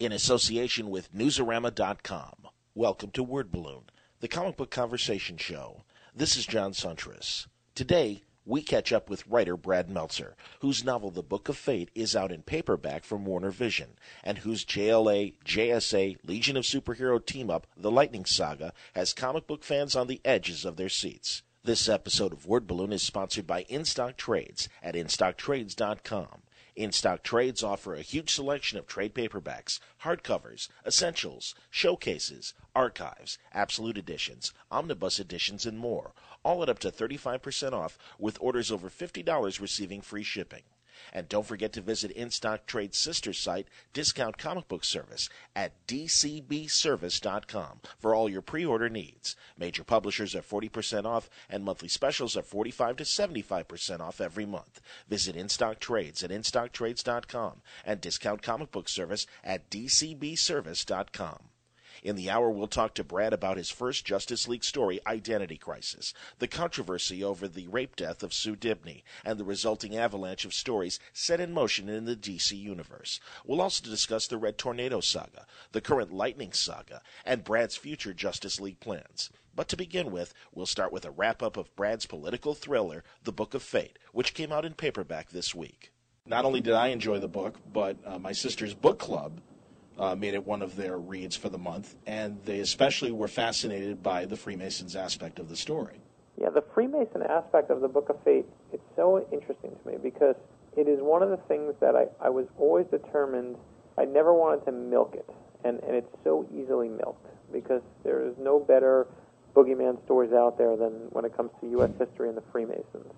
in association with Newsarama.com. Welcome to Word Balloon, the comic book conversation show. This is John Suntress. Today, we catch up with writer Brad Meltzer, whose novel The Book of Fate is out in paperback from Warner Vision, and whose JLA, JSA, Legion of Superhero team-up, The Lightning Saga, has comic book fans on the edges of their seats. This episode of Word Balloon is sponsored by InStock Trades at InStockTrades.com. InStock Trades offer a huge selection of trade paperbacks, hardcovers, essentials, showcases, archives, absolute editions, omnibus editions, and more, all at up to 35% off, with orders over $50 receiving free shipping. And don't forget to visit InStock Trade's sister site, Discount Comic Book Service, at dcbservice.com for all your pre-order needs. Major publishers are 40% off, and monthly specials are 45 to 75% off every month. Visit InStock Trades at InStockTrades.com and Discount Comic Book Service at dcbservice.com. In the hour, we'll talk to Brad about his first Justice League story, Identity Crisis, the controversy over the rape death of Sue Dibney, and the resulting avalanche of stories set in motion in the DC Universe. We'll also discuss the Red Tornado Saga, the current Lightning Saga, and Brad's future Justice League plans. But to begin with, we'll start with a wrap-up of Brad's political thriller, The Book of Fate, which came out in paperback this week. Not only did I enjoy the book, but my sister's book club made it one of their reads for the month, and they especially were fascinated by the Freemasons aspect of the story. Yeah, the Freemason aspect of the Book of Fate, it's so interesting to me because it is one of the things that I was always determined, I never wanted to milk it, and it's so easily milked because there is no better boogeyman stories out there than when it comes to U.S. history and the Freemasons.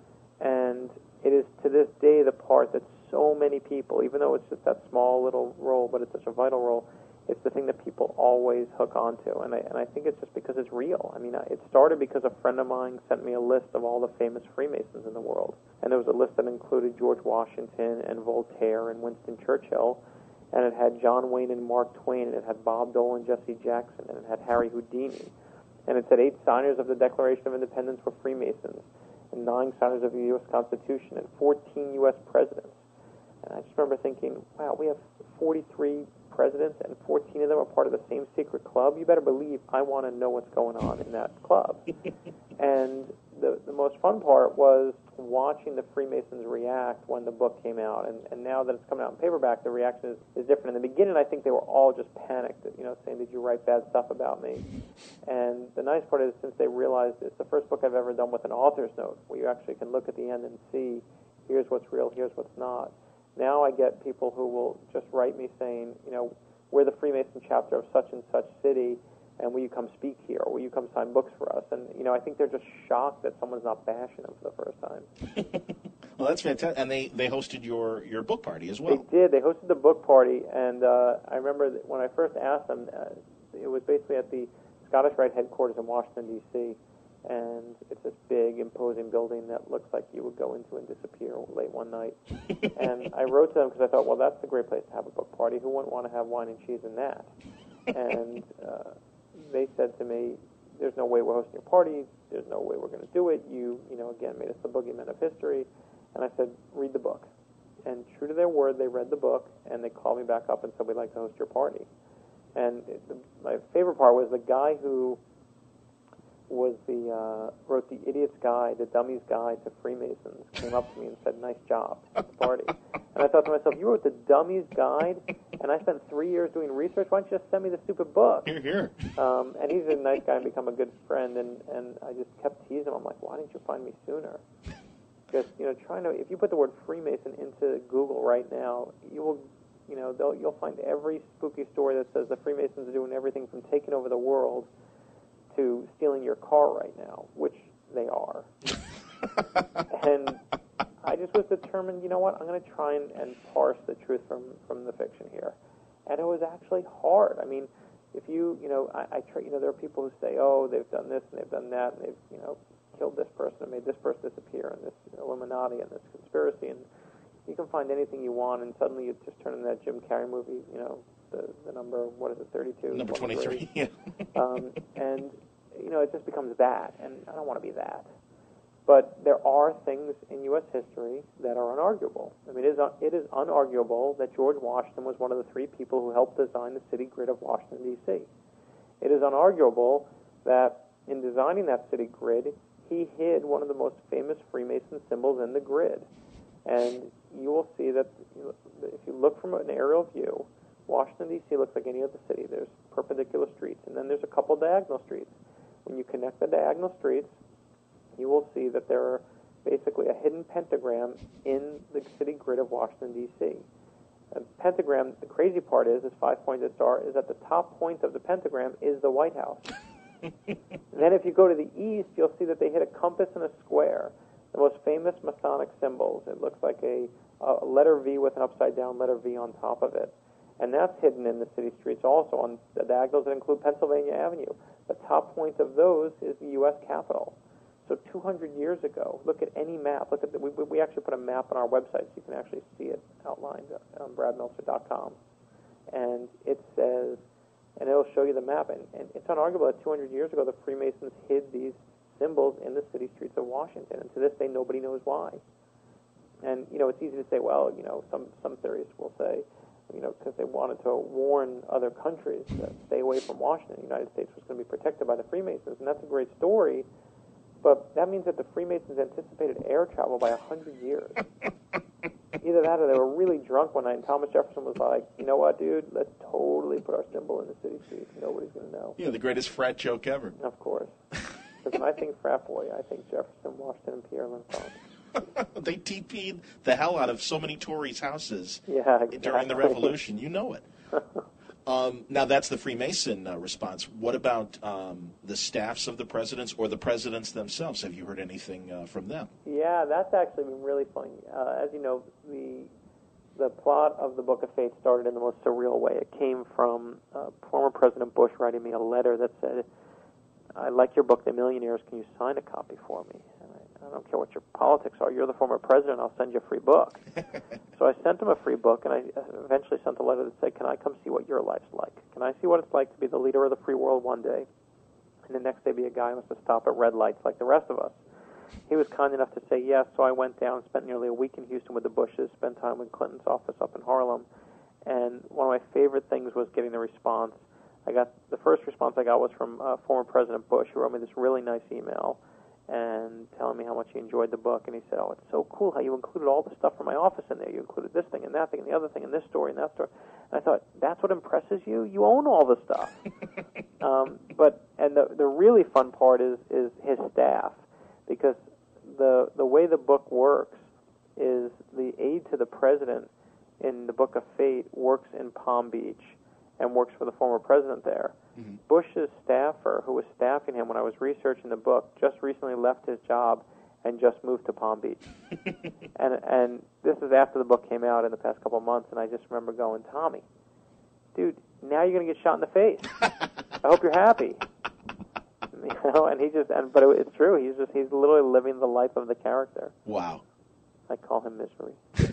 And it is to this day the part that so many people, even though it's just that small little role, but it's such a vital role, it's the thing that people always hook onto. And I think it's just because it's real. I mean, it started because a friend of mine sent me a list of all the famous Freemasons in the world. And there was a list that included George Washington and Voltaire and Winston Churchill. And it had John Wayne and Mark Twain, and it had Bob Dole and Jesse Jackson, and it had Harry Houdini. And it said 8 signers of the Declaration of Independence were Freemasons, and 9 signers of the U.S. Constitution, and 14 U.S. presidents. And I just remember thinking, wow, we have 43 presidents and 14 of them are part of the same secret club. You better believe I want to know what's going on in that club. And the most fun part was watching the Freemasons react when the book came out. And now that it's coming out in paperback, the reaction is different. In the beginning, I think they were all just panicked, saying, did you write bad stuff about me? And the nice part is, since they realized it's the first book I've ever done with an author's note, where you actually can look at the end and see, here's what's real, here's what's not. Now I get people who will just write me saying, we're the Freemason chapter of such and such city, and will you come speak here, or will you come sign books for us? And, I think they're just shocked that someone's not bashing them for the first time. Well, that's fantastic. And they hosted your book party as well. They did. They hosted the book party, and I remember that when I first asked them, it was basically at the Scottish Rite headquarters in Washington, D.C., and it's this big, imposing building that looks like you would go into and disappear late one night. And I wrote to them because I thought, well, that's a great place to have a book party. Who wouldn't want to have wine and cheese in that? And they said to me, there's no way we're hosting your party. There's no way we're going to do it. You again, made us the boogeymen of history. And I said, read the book. And true to their word, they read the book, and they called me back up and said, we'd like to host your party. And my favorite part was the guy who wrote the Idiot's Guide, the Dummy's Guide to Freemasons, came up to me and said, nice job at the party. And I thought to myself, you wrote the Dummy's Guide, and I spent 3 years doing research. Why don't you just send me the stupid book? Here. And he's a nice guy and become a good friend, and I just kept teasing him. I'm like, why didn't you find me sooner? Because, if you put the word Freemason into Google right now, you will, you'll find every spooky story that says the Freemasons are doing everything from taking over the world to stealing your car right now, which they are. And I just was determined, I'm going to try and parse the truth from the fiction here. And it was actually hard. I mean, if I try, there are people who say, oh, they've done this and they've done that, and they've, killed this person and made this person disappear, and this Illuminati and this conspiracy, and you can find anything you want, and suddenly you just turn into that Jim Carrey movie, the number, what is it, 32? Number 23, yeah. And, it just becomes that, and I don't want to be that. But there are things in U.S. history that are unarguable. I mean, it is unarguable that George Washington was one of the three people who helped design the city grid of Washington, D.C. It is unarguable that in designing that city grid, he hid one of the most famous Freemason symbols in the grid. And you will see that if you look from an aerial view, Washington, D.C. looks like any other city. There's perpendicular streets, and then there's a couple diagonal streets. When you connect the diagonal streets, you will see that there are basically a hidden pentagram in the city grid of Washington, D.C. A pentagram, the crazy part is, this five-pointed star, is at the top point of the pentagram is the White House. Then if you go to the east, you'll see that they hit a compass and a square, the most famous Masonic symbols. It looks like a letter V with an upside-down letter V on top of it. And that's hidden in the city streets also on the diagonals that include Pennsylvania Avenue. The top point of those is the U.S. Capitol. So 200 years ago, look at any map. Look at we actually put a map on our website so you can actually see it outlined on bradmeltzer.com. And it says, and it'll show you the map. And it's unarguable that 200 years ago, the Freemasons hid these symbols in the city streets of Washington. And to this day, nobody knows why. And, it's easy to say, well, some theorists will say, because they wanted to warn other countries to stay away from Washington. The United States was going to be protected by the Freemasons. And that's a great story. But that means that the Freemasons anticipated air travel by 100 years. Either that or they were really drunk one night, and Thomas Jefferson was like, you know what, dude, let's totally put our symbol in the city streets. Nobody's going to know. Yeah, the greatest frat joke ever. Of course. Because when I think frat boy, I think Jefferson, Washington, and Pierre Lincoln. They TP'd the hell out of so many Tories' houses exactly. during the Revolution. You know it. Now, that's the Freemason response. What about the staffs of the presidents or the presidents themselves? Have you heard anything from them? Yeah, that's actually been really funny. As you know, the plot of the Book of Fate started in the most surreal way. It came from former President Bush writing me a letter that said, I like your book, The Millionaires. Can you sign a copy for me? And I don't care what your politics are. You're the former president. I'll send you a free book. So I sent him a free book, and I eventually sent a letter that said, can I come see what your life's like? Can I see what it's like to be the leader of the free world one day, and the next day be a guy who has to stop at red lights like the rest of us? He was kind enough to say yes, so I went down, spent nearly a week in Houston with the Bushes, spent time in Clinton's office up in Harlem, and one of my favorite things was getting the response. The first response I got was from former President Bush, who wrote me this really nice email and telling me how much he enjoyed the book. And he said, oh, it's so cool how you included all the stuff from my office in there. You included this thing and that thing and the other thing and this story and that story. And I thought, that's what impresses you? You own all the stuff. And the really fun part is his staff, because the way the book works is the aide to the president in the Book of Fate works in Palm Beach and works for the former president there. Mm-hmm. Bush's staffer, who was staffing him when I was researching the book, just recently left his job and just moved to Palm Beach. and this is after the book came out in the past couple of months, and I just remember going, Tommy, dude, now you're going to get shot in the face. I hope you're happy. And he just, but it's true. He's literally living the life of the character. Wow. I call him Misery.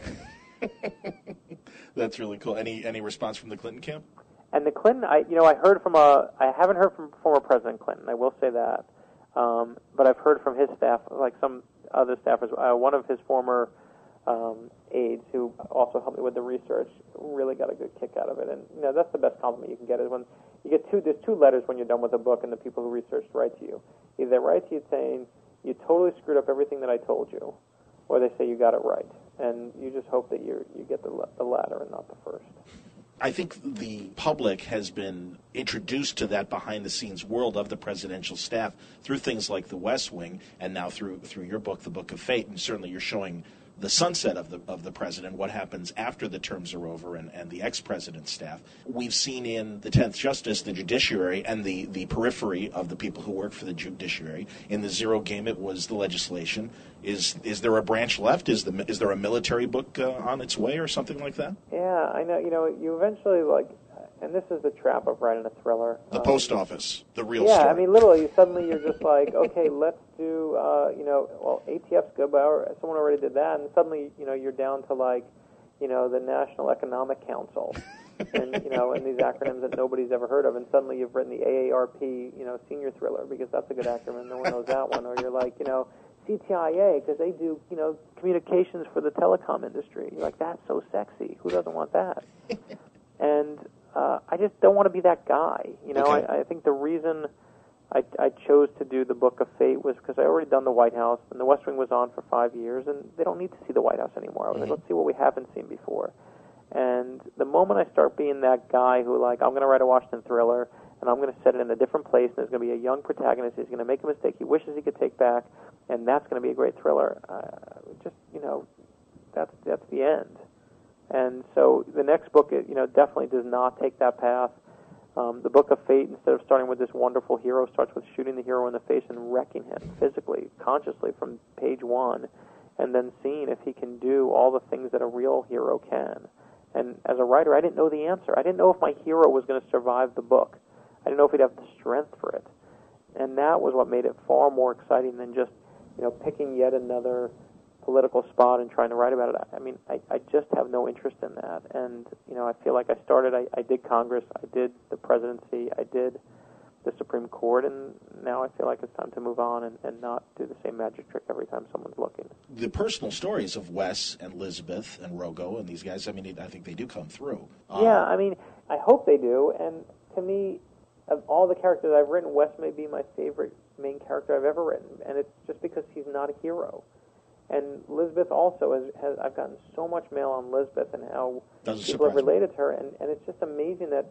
That's really cool. Any response from the Clinton camp? And the Clinton, I haven't heard from former President Clinton. I will say that, but I've heard from his staff, like some other staffers. One of his former aides, who also helped me with the research, really got a good kick out of it. And that's the best compliment you can get, is when you get there's two letters when you're done with a book, and the people who researched write to you. Either they write to you saying you totally screwed up everything that I told you, or they say you got it right. And you just hope that you get the latter and not the first. I think the public has been introduced to that behind-the-scenes world of the presidential staff through things like The West Wing, and now through your book, The Book of Fate, and certainly you're showing the sunset of the president, what happens after the terms are over, and the ex-president's staff. We've seen in the 10th Justice, the judiciary, and the periphery of the people who work for the judiciary. In the Zero Game, it was the legislation. Is there a branch left? Is there a military book on its way or something like that? Yeah, I know. You eventually, and this is the trap of writing a thriller. The post office, the real story. Yeah, I mean, literally, suddenly you're just like, okay, let's do, ATF's good, but someone already did that, and suddenly, you're down to the National Economic Council, and these acronyms that nobody's ever heard of, and suddenly you've written the AARP, senior thriller, because that's a good acronym, no one knows that one, or you're like, CTIA because they do, communications for the telecom industry. You're like, that's so sexy. Who doesn't want that? And I just don't want to be that guy. Okay. I think the reason I chose to do the Book of Fate was because I already done the White House, and the West Wing was on for 5 years, and they don't need to see the White House anymore. I was like, let's see what we haven't seen before. And the moment I start being that guy who, like, I'm going to write a Washington thriller, and I'm going to set it in a different place, and there's going to be a young protagonist, he's going to make a mistake he wishes he could take back, and that's going to be a great thriller, that's the end. And so the next book, definitely does not take that path. The Book of Fate, instead of starting with this wonderful hero, starts with shooting the hero in the face and wrecking him physically, consciously from page 1, and then seeing if he can do all the things that a real hero can. And as a writer, I didn't know the answer. I didn't know if my hero was going to survive the book. I didn't know if he'd have the strength for it. And that was what made it far more exciting than just, picking yet another political spot and trying to write about it. I mean, I just have no interest in that. And, I feel like I did Congress, I did the presidency, I did the Supreme Court, and now I feel like it's time to move on and not do the same magic trick every time someone's looking. The personal stories of Wes and Elizabeth and Rogo and these guys, I think they do come through. Yeah, I hope they do. And to me, of all the characters I've written, Wes may be my favorite main character I've ever written, and it's just because he's not a hero. And Elizabeth also has I've gotten so much mail on Elizabeth and how people have related to her, and it's just amazing that,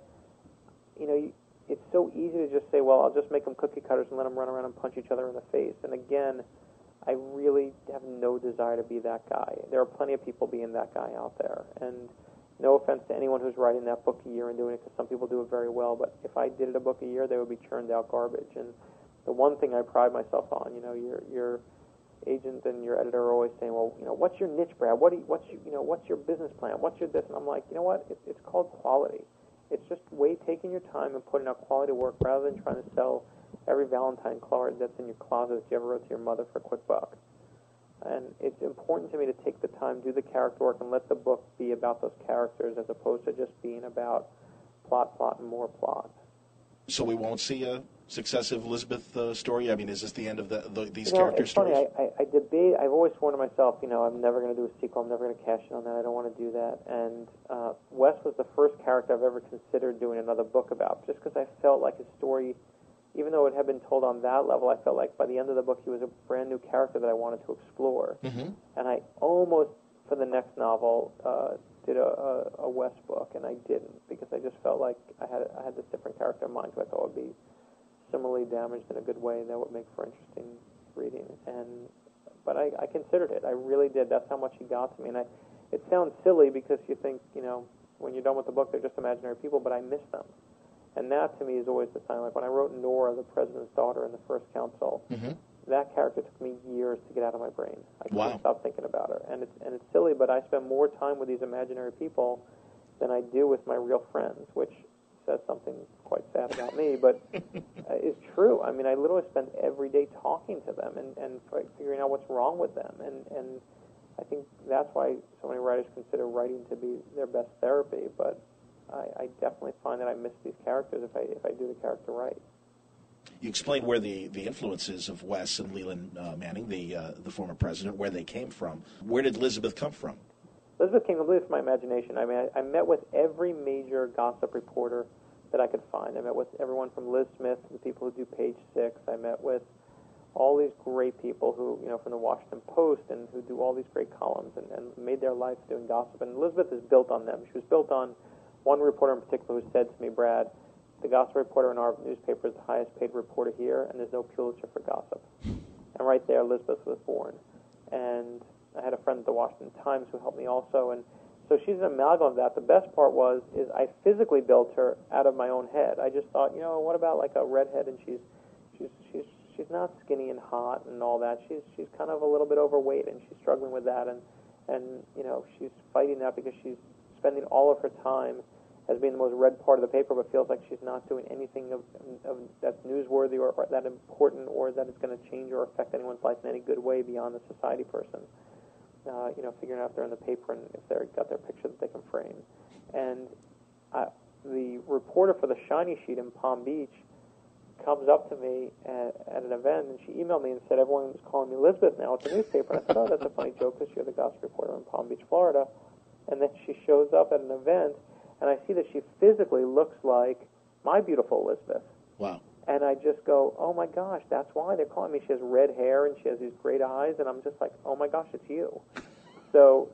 it's so easy to just say, well, I'll just make them cookie cutters and let them run around and punch each other in the face. And again, I really have no desire to be that guy. There are plenty of people being that guy out there. And no offense to anyone who's writing that book a year and doing it, because some people do it very well, but if I did it a book a year, they would be churned out garbage. And the one thing I pride myself on, your agent and your editor are always saying, well, what's your niche, Brad? What's your business plan? What's your this? And I'm like, you know what? It's called quality. It's just taking your time and putting out quality work rather than trying to sell every Valentine card that's in your closet that you ever wrote to your mother for a quick buck. And it's important to me to take the time, do the character work, and let the book be about those characters as opposed to just being about plot, and more plot. So we won't see a successive Elizabeth story? I mean, is this the end of these character stories? It's funny. I debate. I've always sworn to myself, I'm never going to do a sequel. I'm never going to cash in on that. I don't want to do that. And Wes was the first character I've ever considered doing another book about, just because I felt like his story, even though it had been told on that level, I felt like by the end of the book he was a brand new character that I wanted to explore. Mm-hmm. And I almost, for the next novel, did a Wes book, and I didn't, because I just felt like I had this different character in mind who I thought would be similarly damaged in a good way that would make for interesting reading. But I considered it. I really did. That's how much he got to me. And it sounds silly because you think, when you're done with the book, they're just imaginary people, but I miss them. And that, to me, is always the sign. Like when I wrote Nora, the president's daughter, in the first council, mm-hmm. that character took me years to get out of my brain. I couldn't stop thinking about her. And it's silly, but I spend more time with these imaginary people than I do with my real friends, which says something quite sad about me, but it's true. I mean, I literally spend every day talking to them and figuring out what's wrong with them. And I think that's why so many writers consider writing to be their best therapy, but I definitely find that I miss these characters if I do the character right. You explained where the influences of Wes and Leland Manning, the former president, where they came from. Where did Elizabeth come from? Elizabeth came completely from my imagination. I mean, I met with every major gossip reporter that I could find. I met with everyone from Liz Smith to the people who do Page Six. I met with all these great people who, from the Washington Post and who do all these great columns and made their life doing gossip. And Elizabeth is built on them. She was built on one reporter in particular who said to me, Brad, the gossip reporter in our newspaper is the highest paid reporter here, and there's no Pulitzer for gossip. And right there, Elizabeth was born. And I had a friend at the Washington Times who helped me also, and so she's an amalgam of that. The best part is I physically built her out of my own head. I just thought, what about like a redhead, and she's not skinny and hot and all that. She's kind of a little bit overweight, and she's struggling with that, and she's fighting that because she's spending all of her time as being the most read part of the paper, but feels like she's not doing anything of that's newsworthy or that important or that is going to change or affect anyone's life in any good way beyond the society person. Figuring out if they're in the paper and if they've got their picture that they can frame. And the reporter for the Shiny Sheet in Palm Beach comes up to me at an event, and she emailed me and said everyone was calling me Elizabeth now at the newspaper. And I said, oh, that's a funny joke because you're the gossip reporter in Palm Beach, Florida. And then she shows up at an event, and I see that she physically looks like my beautiful Elizabeth. Wow. And I just go, oh, my gosh, that's why they're calling me. She has red hair, and she has these great eyes, and I'm just like, oh, my gosh, it's you. So,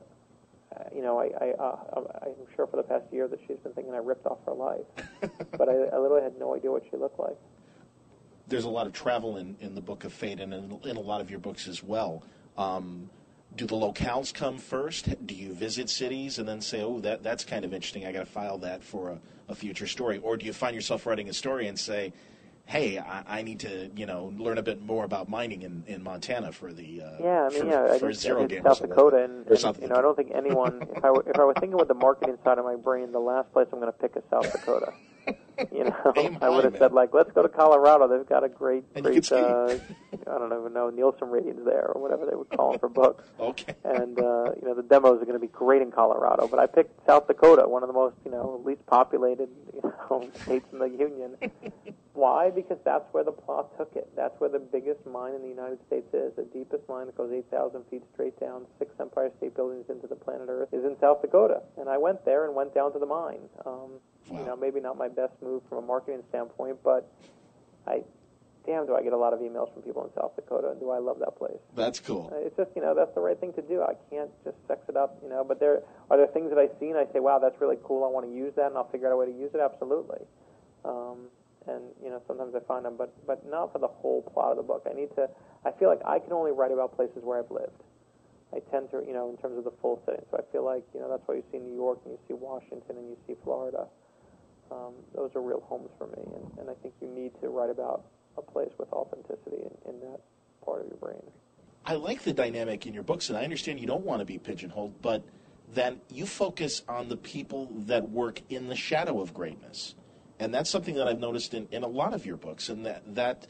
I'm sure for the past year that she's been thinking I ripped off her life. But I literally had no idea what she looked like. There's a lot of travel in the Book of Fate and in a lot of your books as well. Do the locales come first? Do you visit cities and then say, oh, that's kind of interesting, I got to file that for a future story? Or do you find yourself writing a story and say, hey, I need to, learn a bit more about mining in Montana for the for Zero Game South Dakota, and I don't think anyone. If I were thinking with the marketing side of my brain, the last place I'm going to pick is South Dakota. I would have said let's go to Colorado. They've got a great I don't even know, Nielsen ratings there or whatever they would call them for books. Okay. And the demos are going to be great in Colorado. But I picked South Dakota, one of the most least populated states in the Union. Why? Because that's where the plot took it. That's where the biggest mine in the United States is. The deepest mine that goes 8,000 feet straight down, 6 Empire State Buildings into the planet Earth, is in South Dakota. And I went there and went down to the mine. Wow. Maybe not my best move from a marketing standpoint, but do I get a lot of emails from people in South Dakota, and do I love that place. That's cool. It's just, that's the right thing to do. I can't just sex it up, but there are things that I see and I say, wow, that's really cool, I want to use that, and I'll figure out a way to use it, absolutely. Sometimes I find them, but not for the whole plot of the book. I feel like I can only write about places where I've lived. I tend to, in terms of the full setting. So I feel like, that's why you see New York and you see Washington and you see Florida. Those are real homes for me, and I think you need to write about a place with authenticity in that part of your brain. I like the dynamic in your books, and I understand you don't want to be pigeonholed, but that you focus on the people that work in the shadow of greatness. And that's something that I've noticed in a lot of your books, and that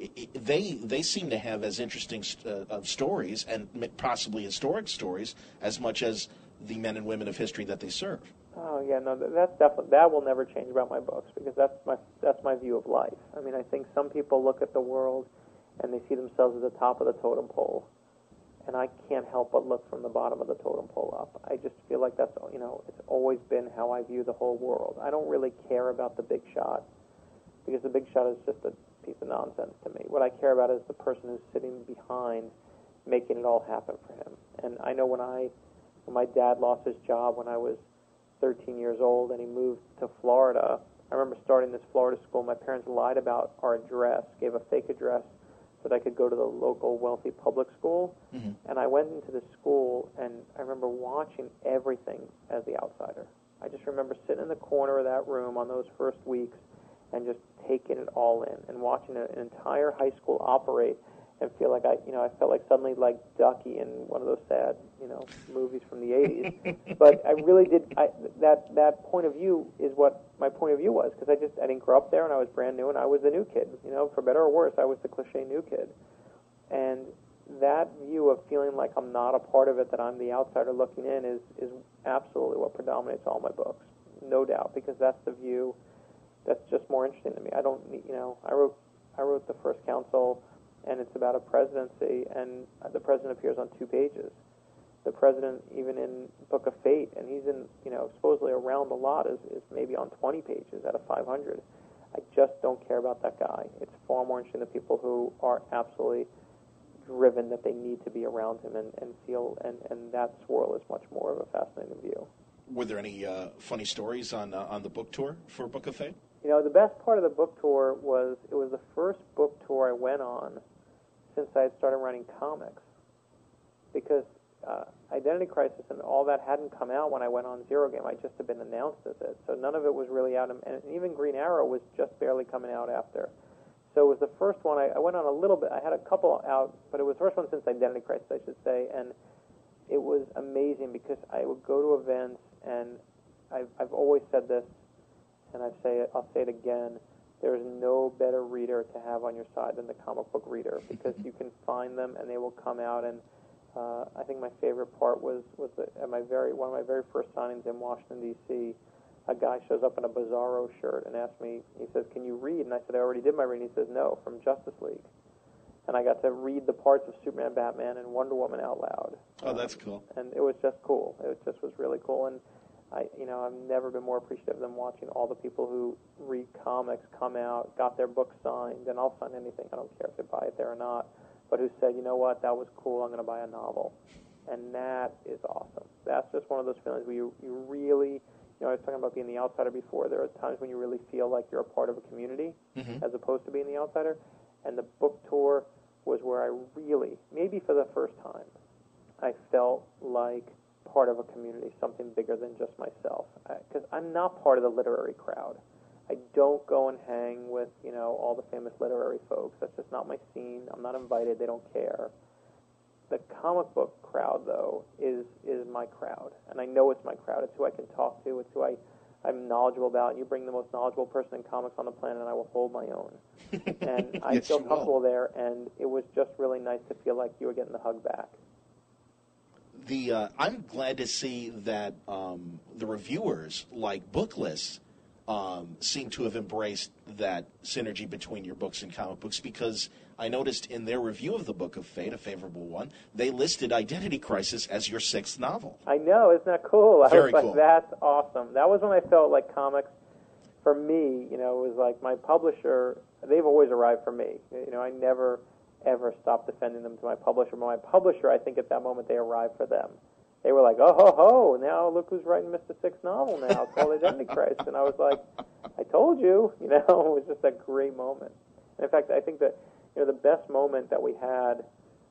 they seem to have as interesting stories and possibly historic stories as much as the men and women of history that they serve. Oh yeah, no, that's definitely, that will never change about my books, because that's my view of life. I mean, I think some people look at the world and they see themselves at the top of the totem pole, and I can't help but look from the bottom of the totem pole up. I just feel like that's, it's always been how I view the whole world. I don't really care about the big shot, because the big shot is just a piece of nonsense to me. What I care about is the person who's sitting behind making it all happen for him. And I know when my dad lost his job when I was 13 years old and he moved to Florida, I remember starting this Florida school. My parents lied about our address, gave a fake address so that I could go to the local wealthy public school. Mm-hmm. And I went into the school, and I remember watching everything as the outsider. I just remember sitting in the corner of that room on those first weeks and just taking it all in and watching an entire high school operate and feel like I felt like suddenly like Ducky in one of those sad, movies from the 80s. But I really did, that point of view is what my point of view was, because I didn't grow up there, and I was brand new, and I was the new kid. For better or worse, I was the cliche new kid. And that view of feeling like I'm not a part of it, that I'm the outsider looking in, is absolutely what predominates all my books, no doubt, because that's the view that's just more interesting to me. I don't, I wrote The First Council, and it's about a presidency, and the president appears on 2 pages. The president, even in Book of Fate, and he's in, supposedly around the lot, is maybe on 20 pages out of 500. I just don't care about that guy. It's far more interesting the people who are absolutely driven that they need to be around him and feel, and that swirl is much more of a fascinating view. Were there any funny stories on the book tour for Book of Fate? The best part of the book tour was it was the first book tour I went on since I had started writing comics, because Identity Crisis and all that hadn't come out when I went on Zero Game. I just had been announced as it, so none of it was really out, and even Green Arrow was just barely coming out after. So it was the first one. I went on a little bit. I had a couple out, but it was the first one since Identity Crisis, I should say, and it was amazing because I would go to events, and I've always said this, and I'll say it again, there is no better reader to have on your side than the comic book reader, because you can find them and they will come out. And I think my favorite part was one of my very first signings in Washington, D.C. a guy shows up in a Bizarro shirt and asks me, he says, "Can you read?" And I said, "I already did my reading." He says, "No, from Justice League." And I got to read the parts of Superman, Batman, and Wonder Woman out loud. Oh, that's cool. And it was just cool. It just was really cool. And I've never been more appreciative than watching all the people who read comics come out, got their book signed, and I'll sign anything. I don't care if they buy it there or not. But who said, "You know what, that was cool, I'm going to buy a novel." And that is awesome. That's just one of those feelings where you really, I was talking about being the outsider before. There are times when you really feel like you're a part of a community as opposed to being the outsider. And the book tour was where I really, maybe for the first time, I felt like part of a community, something bigger than just myself. Because I'm not part of the literary crowd. I don't go and hang with, all the famous literary folks. That's just not my scene. I'm not invited. They don't care. The comic book crowd, though, is my crowd. And I know it's my crowd. It's who I can talk to. It's who I'm knowledgeable about. And you bring the most knowledgeable person in comics on the planet, and I will hold my own. And I Yes, feel you will. comfortable there, and it was just really nice to feel like you were getting the hug back. I'm glad to see that the reviewers, like Booklist, seem to have embraced that synergy between your books and comic books, because I noticed in their review of the Book of Fate, a favorable one, they listed Identity Crisis as your 6th novel. I know, isn't that cool? I Very was like, cool. That's awesome. That was when I felt like comics, for me, it was like my publisher, they've always arrived for me. I never, ever stopped defending them to my publisher. But my publisher, I think at that moment, they arrived for them. They were like, "Oh, ho, ho, now look who's writing Mr. Sixth novel now. It's called Identity Crisis." And I was like, "I told you." It was just a great moment. And in fact, I think that, the best moment that we had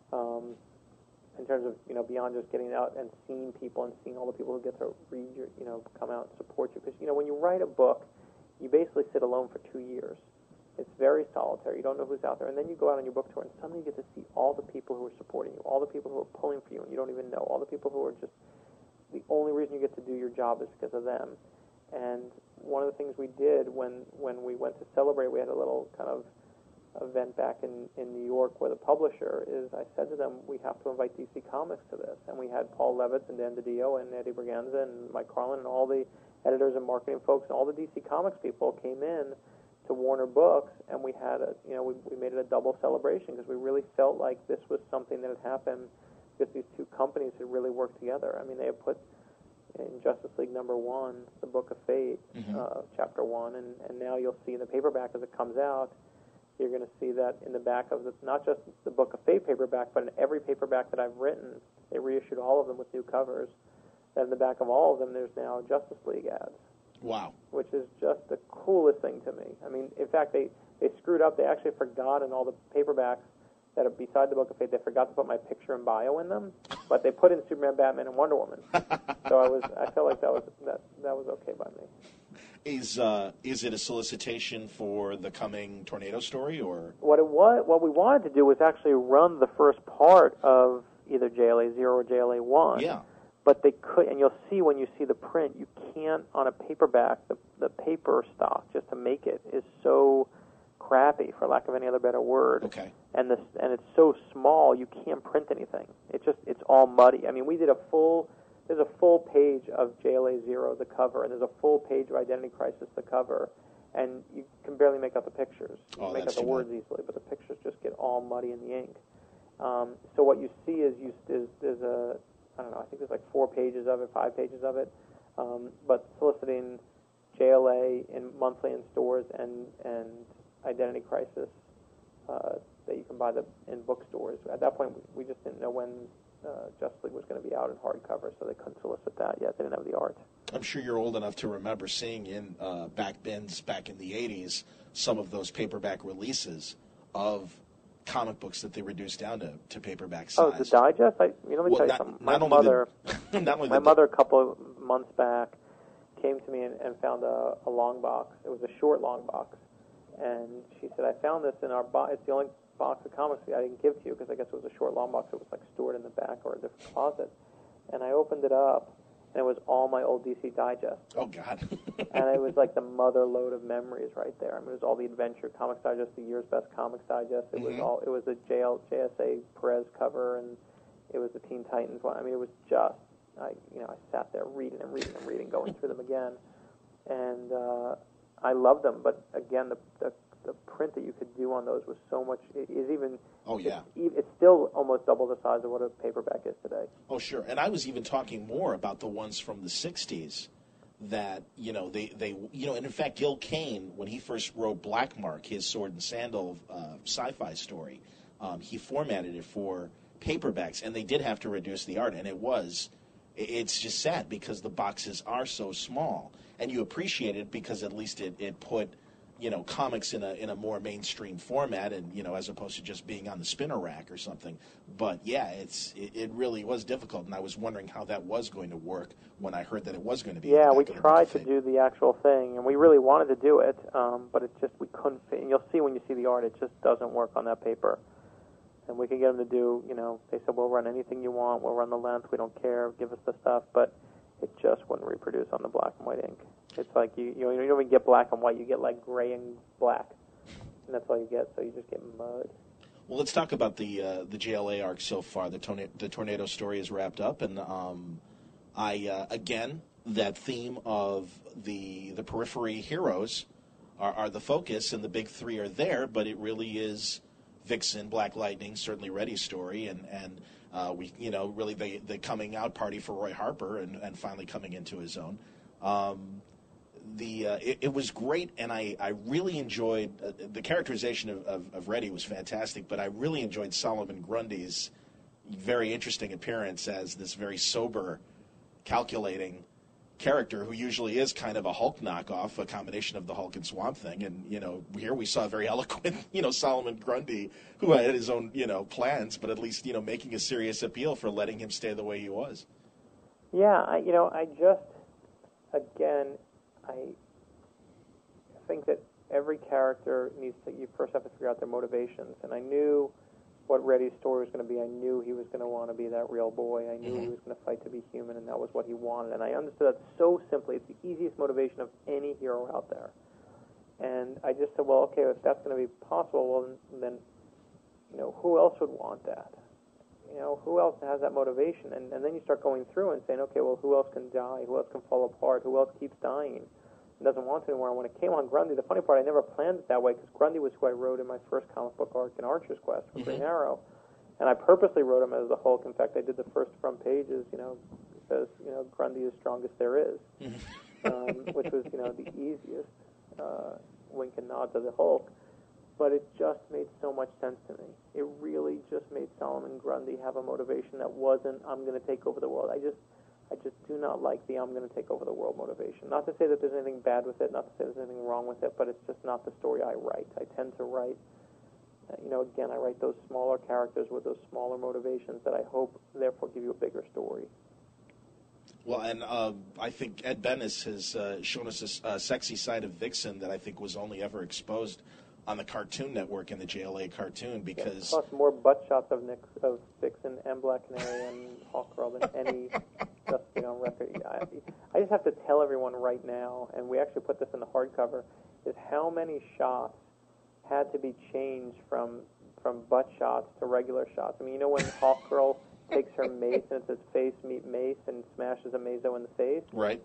in terms of, beyond just getting out and seeing people and seeing all the people who get to read your, come out and support you. Because, when you write a book, you basically sit alone for 2 years. It's very solitary. You don't know who's out there. And then you go out on your book tour, and suddenly you get to see all the people who are supporting you, all the people who are pulling for you, and you don't even know, all the people who are just, the only reason you get to do your job is because of them. And one of the things we did when we went to celebrate, we had a little kind of event back in New York where the publisher is, I said to them, we have to invite DC Comics to this. And we had Paul Levitz and Dan DiDio and Eddie Berganza and Mike Carlin and all the editors and marketing folks and all the DC Comics people came in to Warner Books, and we had we made it a double celebration because we really felt like this was something that had happened because these two companies had really worked together. I mean, they had put in Justice League #1, the Book of Fate, Chapter 1, and now you'll see in the paperback as it comes out, you're going to see that in the back of not just the Book of Fate paperback, but in every paperback that I've written, they reissued all of them with new covers. And in the back of all of them, there's now Justice League ads. Wow. Which is just the coolest thing to me. I mean, in fact, they screwed up. They actually forgot in all the paperbacks that are beside the Book of Fate, they forgot to put my picture and bio in them, but they put in Superman, Batman, and Wonder Woman. So I felt like that was okay by me. Is it a solicitation for the coming Tornado story, or what we wanted to do was actually run the first part of either JLA 0 or JLA 1. Yeah. But they could, and you'll see when you see the print, you can't, on a paperback, the paper stock, just to make it, is so crappy, for lack of any other better word. Okay. And it's so small, you can't print anything. It's all muddy. I mean, we did there's a full page of JLA 0, the cover, and there's a full page of Identity Crisis, the cover, and you can barely make out the pictures. You can make out the words easily, but the pictures just get all muddy in the ink. So what you see is there's a, I don't know, I think there's like 4 pages of it, 5 pages of it, but soliciting JLA in monthly in stores and Identity Crisis that you can buy in bookstores. At that point, we just didn't know when Justice League was going to be out in hardcover, so they couldn't solicit that yet. They didn't have the art. I'm sure you're old enough to remember seeing in back bins back in the 80s some of those paperback releases of comic books that they reduced down to paperback size. Oh, the digest? Let me tell you something. My mother a couple of months back came to me and found a long box. It was a short long box. And she said, I found this in our box. It's the only box of comics I didn't give to you because I guess it was a short long box. It was like stored in the back or a different closet. And I opened it up, and it was all my old DC Digest. Oh, God. And it was like the mother lode of memories right there. I mean, it was all the Adventure Comics Digest, the year's best Comics Digest. It was all. It was a JSA Perez cover, and it was the Teen Titans one. I mean, it was just. I sat there reading, going through them again, I love them, but again, the print that you could do on those was so much. It is even. Oh yeah. It's still almost double the size of what a paperback is today. Oh sure. And I was even talking more about the ones from the '60s. That they and in fact Gil Kane, when he first wrote Black Mark, his Sword and Sandal sci-fi story, he formatted it for paperbacks, and they did have to reduce the art, and it's just sad because the boxes are so small, and you appreciate it because at least it put comics in a more mainstream format, and as opposed to just being on the spinner rack or something. But yeah, it really was difficult, and I was wondering how that was going to work when I heard that it was going to be. Yeah, we tried to do the actual thing, and we really wanted to do it, but it just, we couldn't fit. And you'll see when you see the art, it just doesn't work on that paper. And we could get them to do, they said, we'll run anything you want, we'll run the length, we don't care, give us the stuff, but it just wouldn't reproduce on the black and white ink. It's like you don't even get black and white, you get like gray and black, and that's all you get, so you just get mud. Well, let's talk about the JLA arc so far. The tornado story is wrapped up, and again, that theme of the periphery heroes are the focus, and the big three are there, but it really is Vixen, Black Lightning, certainly Reddy's story, and we really the coming out party for Roy Harper and finally coming into his own. It was great, and I really enjoyed the characterization of Reddy was fantastic, but I really enjoyed Solomon Grundy's very interesting appearance as this very sober, calculating character who usually is kind of a Hulk knockoff, a combination of the Hulk and Swamp Thing. And, here we saw a very eloquent, Solomon Grundy who had his own, plans, but at least, making a serious appeal for letting him stay the way he was. Yeah, I think that every character you first have to figure out their motivations. And I knew what Reddy's story was going to be. I knew he was going to want to be that real boy. I knew he was going to fight to be human, and that was what he wanted. And I understood that so simply. It's the easiest motivation of any hero out there. And I just said, well, okay, if that's going to be possible, well, then who else would want that? Who else has that motivation? And then you start going through and saying, okay, well, who else can die? Who else can fall apart? Who else keeps dying and doesn't want to anymore? And when it came on Grundy, the funny part, I never planned it that way because Grundy was who I wrote in my first comic book arc in Archer's Quest for Green Arrow. And I purposely wrote him as the Hulk. In fact, I did the first front pages, it says, Grundy is strongest there is, which was, the easiest wink and nod to the Hulk. But it just made so much sense to me. It really just made Solomon Grundy have a motivation that wasn't, I'm going to take over the world. I just do not like the I'm going to take over the world motivation. Not to say that there's anything bad with it, not to say there's anything wrong with it, but it's just not the story I write. I tend to write, again, I write those smaller characters with those smaller motivations that I hope, therefore, give you a bigger story. Well, and I think Ed Benes has shown us a sexy side of Vixen that I think was only ever exposed on the Cartoon Network and the JLA cartoon, because... Plus more butt shots of Vixen and Black Canary and Hawkgirl than any just, record. I just have to tell everyone right now, and we actually put this in the hardcover, is how many shots had to be changed from butt shots to regular shots. I mean, when Hawkgirl takes her mace and it says face meet mace and smashes a mazo in the face? Right.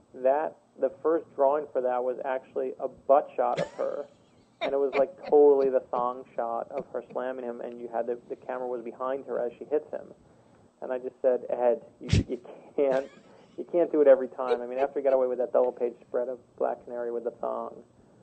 The first drawing for that was actually a butt shot of her. And it was like totally the thong shot of her slamming him, and you had the camera was behind her as she hits him. And I just said, Ed, you can't do it every time. I mean, after he got away with that double page spread of Black Canary with the thong,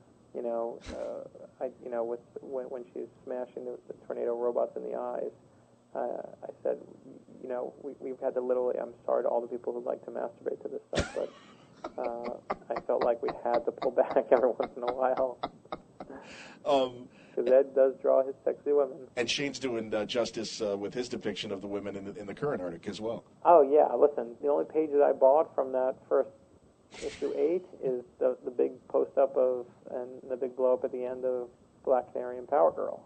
when she's smashing the tornado robots in the eyes, I said, we've had to literally. I'm sorry to all the people who like to masturbate to this stuff, but I felt like we had to pull back every once in a while. Because Ed does draw his sexy women. And Shane's doing justice with his depiction of the women in the current arc as well. Oh, yeah. Listen, the only page that I bought from that first issue 8 is the big post-up of, and the big blow-up at the end of Black Canary and Power Girl.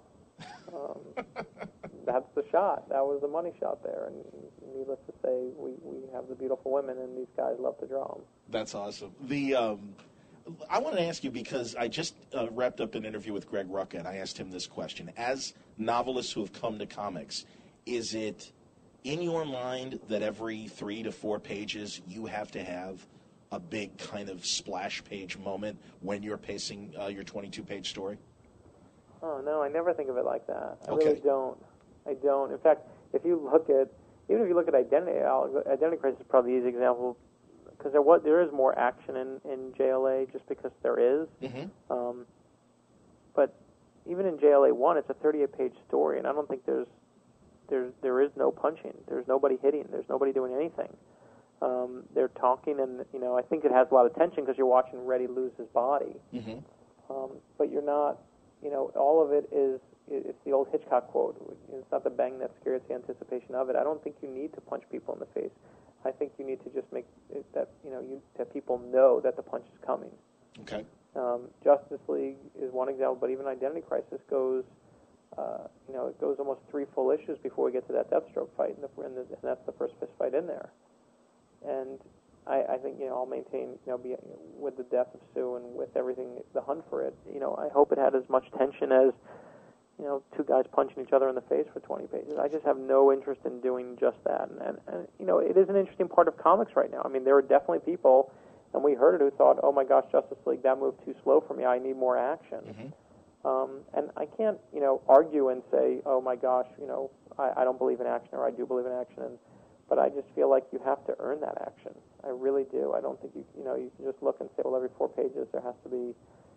That's the shot. That was the money shot there. And needless to say, we have the beautiful women, and these guys love to draw them. That's awesome. I want to ask you, because I just wrapped up an interview with Greg Rucka, and I asked him this question. As novelists who have come to comics, is it in your mind that every 3 to 4 pages you have to have a big kind of splash page moment when you're pacing your 22-page story? Oh, no, I never think of it like that. I Okay. really don't. I don't. In fact, if you look at Identity Crisis is probably the easy example, because there is more action in JLA just because there is. Mm-hmm. But even in JLA 1, it's a 38-page story, and I don't think there is no punching. There's nobody hitting. There's nobody doing anything. They're talking, and I think it has a lot of tension because you're watching Reddy lose his body. Mm-hmm. But you're not. All of it is. It's the old Hitchcock quote. It's not the bang that scares, the anticipation of it. I don't think you need to punch people in the face. I think you need to just make it that that people know that the punch is coming. Okay. Justice League is one example, but even Identity Crisis goes, it goes almost 3 full issues before we get to that Deathstroke fight, and that's the first fist fight in there. And I think I'll maintain with the death of Sue and with everything, the hunt for it. I hope it had as much tension as 2 guys punching each other in the face for 20 pages. I just have no interest in doing just that. And it is an interesting part of comics right now. I mean, there are definitely people, and we heard it, who thought, oh my gosh, Justice League, that moved too slow for me. I need more action. Mm-hmm. And I can't, argue and say, oh my gosh, I don't believe in action, or I do believe in action. But I just feel like you have to earn that action. I really do. I don't think you can just look and say, well, every 4 pages there has to be,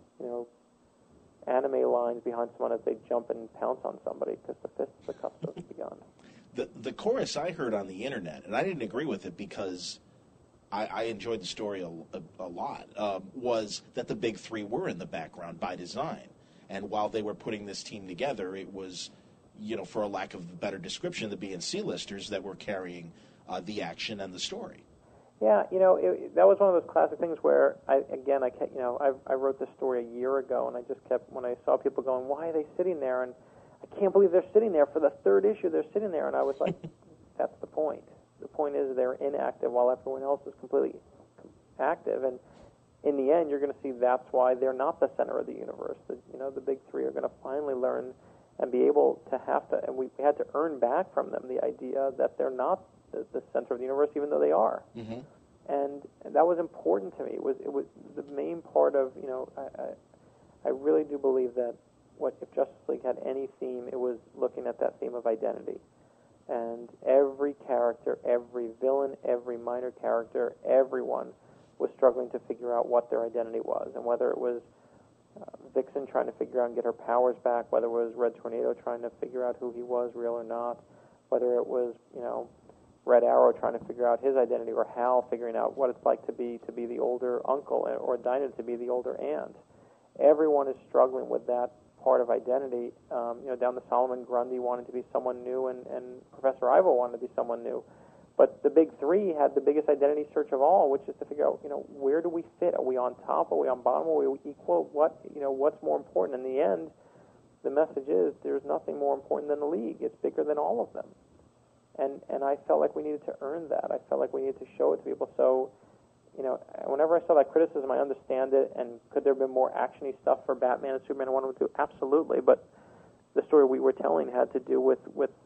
anime lines behind someone as they jump and pounce on somebody, because the fisticuffs have begun. The chorus I heard on the internet, and I didn't agree with it because I enjoyed the story a lot, was that the big 3 were in the background by design. And while they were putting this team together, it was, for a lack of a better description, the B and C listers that were carrying the action and the story. Yeah, that was one of those classic things where I wrote this story a year ago, and I just kept, when I saw people going, why are they sitting there? And I can't believe they're sitting there for the 3rd issue. They're sitting there, and I was like, that's the point. The point is they're inactive while everyone else is completely active, and in the end, you're going to see that's why they're not the center of the universe. The big 3 are going to finally learn and be able to and we had to earn back from them the idea that they're not the center of the universe, even though they are. Mm-hmm. And that was important to me. It was the main part of, I really do believe that if Justice League had any theme, it was looking at that theme of identity. And every character, every villain, every minor character, everyone was struggling to figure out what their identity was, and whether it was Vixen trying to figure out and get her powers back, whether it was Red Tornado trying to figure out who he was, real or not, whether it was, Red Arrow trying to figure out his identity, or Hal figuring out what it's like to be the older uncle, or Dinah to be the older aunt. Everyone is struggling with that part of identity. Down the Solomon, Grundy wanted to be someone new, and Professor Ivo wanted to be someone new. But the big 3 had the biggest identity search of all, which is to figure out, where do we fit? Are we on top? Are we on bottom? Are we equal? What's more important? In the end, the message is there's nothing more important than the League. It's bigger than all of them. And I felt like we needed to earn that. I felt like we needed to show it to people. So, whenever I saw that criticism, I understand it. And could there have been more actiony stuff for Batman and Superman and Wonder Woman 2? Absolutely. But the story we were telling had to do with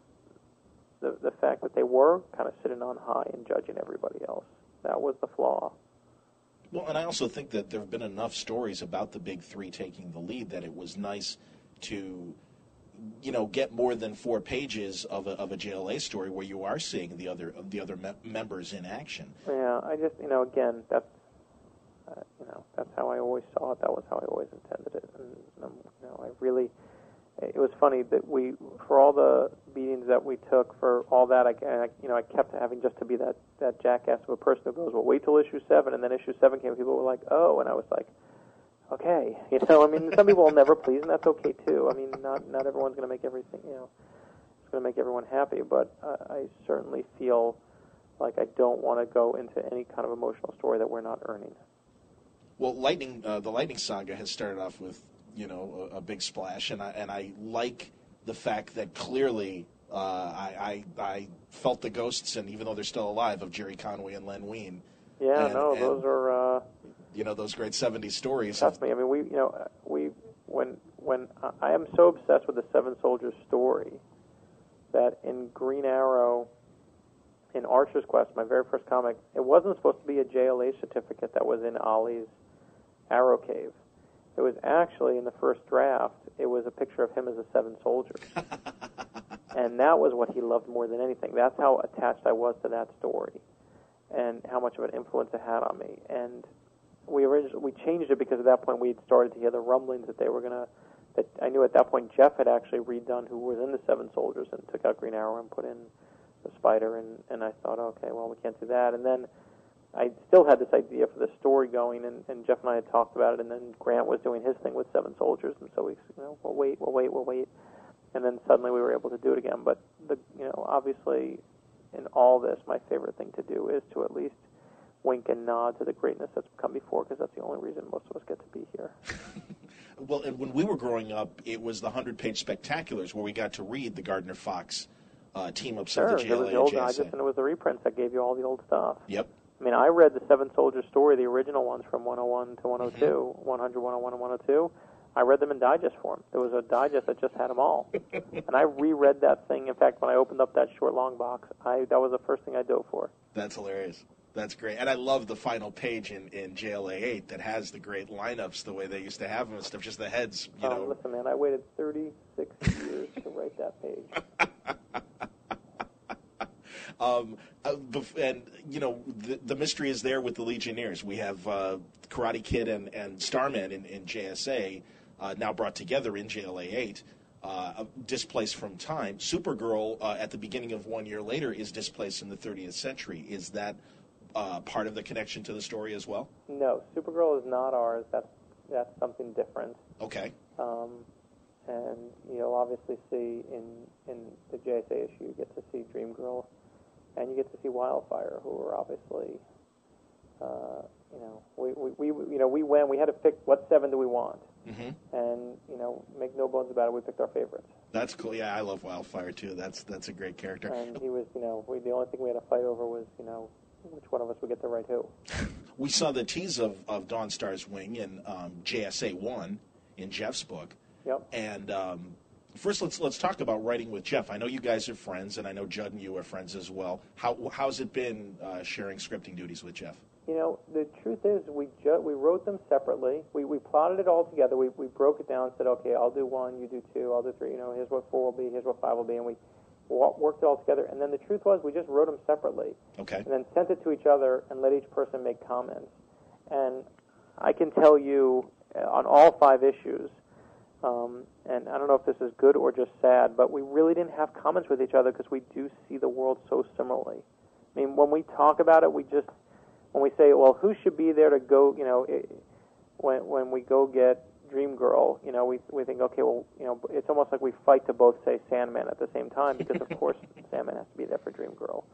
the fact that they were kind of sitting on high and judging everybody else. That was the flaw. Well, and I also think that there have been enough stories about the big 3 taking the lead that it was nice to get more than 4 pages of a JLA story where you are seeing the other members in action. Yeah, I just again that's that's how I always saw it. That was how I always intended it, and I really. It was funny that for all the beatings that we took, for all that, I kept having just to be that jackass of a person who goes, well, wait till issue 7, and then issue 7 came, and people were like, oh, and I was like, okay, some people will never please, and that's okay too. I mean, not everyone's going to make everything, it's going to make everyone happy, but I certainly feel like I don't want to go into any kind of emotional story that we're not earning. Well, the Lightning Saga has started off with a big splash, and I like the fact that clearly I felt the ghosts, and even though they're still alive, of Jerry Conway and Len Wein. Yeah, those are those great '70s stories. Trust me, I mean when I am so obsessed with the Seven Soldiers story that in Green Arrow in Archer's Quest, my very first comic, it wasn't supposed to be a JLA certificate that was in Ollie's Arrow Cave. It was actually, in the first draft, it was a picture of him as a Seven Soldiers. And that was what he loved more than anything. That's how attached I was to that story and how much of an influence it had on me. And we changed it because at that point we had started to hear the rumblings that they were going to, that I knew at that point Jeff had actually redone who was in the Seven Soldiers and took out Green Arrow and put in the Spider, and I thought, okay, well, we can't do that. And then I still had this idea for the story going, and Jeff and I had talked about it, and then Grant was doing his thing with Seven Soldiers, and so we, we'll wait. And then suddenly we were able to do it again. But, obviously, in all this, my favorite thing to do is to at least wink and nod to the greatness that's come before, because that's the only reason most of us get to be here. Well, and when we were growing up, it was the 100-page spectaculars where we got to read the Gardner-Fox team-ups of the JLA There was the old digest, and it was the reprints that gave you all the old stuff. Yep. I mean, I read the Seven Soldiers story, the original ones from 101 to 102, 100, 101, and 102. I read them in digest form. There was a digest that just had them all. And I reread that thing. In fact, when I opened up that short long box, that was the first thing I dove for. That's hilarious. That's great. And I love the final page in JLA 8 that has the great lineups the way they used to have them and stuff, just the heads, Listen, man, I waited 36 years to write that page. And, the mystery is there with the Legionnaires. We have Karate Kid and Starman in JSA now brought together in JLA 8, displaced from time. Supergirl, at the beginning of 1 year later, is displaced in the 30th century. Is that part of the connection to the story as well? No, Supergirl is not ours. That's something different. Okay. And you'll obviously see in the JSA issue, you get to see Dream Girl, and you get to see Wildfire, who are obviously, we had to pick what 7 do we want, and make no bones about it, we picked our favorites. That's cool. Yeah, I love Wildfire too. That's a great character. And he was, the only thing we had to fight over was, which one of us would get to write who. We saw the tease of Dawnstar's Wing in JSA 1 in Jeff's book. Yep. And first, let's talk about writing with Jeff. I know you guys are friends, and I know Judd and you are friends as well. How's it been sharing scripting duties with Jeff? The truth is, we wrote them separately. We plotted it all together. We broke it down and said, okay, I'll do 1, you do 2, I'll do 3. Here's what 4 will be, here's what 5 will be, and we worked it all together. And then the truth was, we just wrote them separately. Okay. And then sent it to each other and let each person make comments. And I can tell you, on all 5 issues, and I don't know if this is good or just sad, but we really didn't have comments with each other because we do see the world so similarly. I mean, when we talk about it, when we say, well, who should be there to go, when we go get Dream Girl, we think, okay, well, it's almost like we fight to both say Sandman at the same time because, of course, Sandman has to be there for Dream Girl,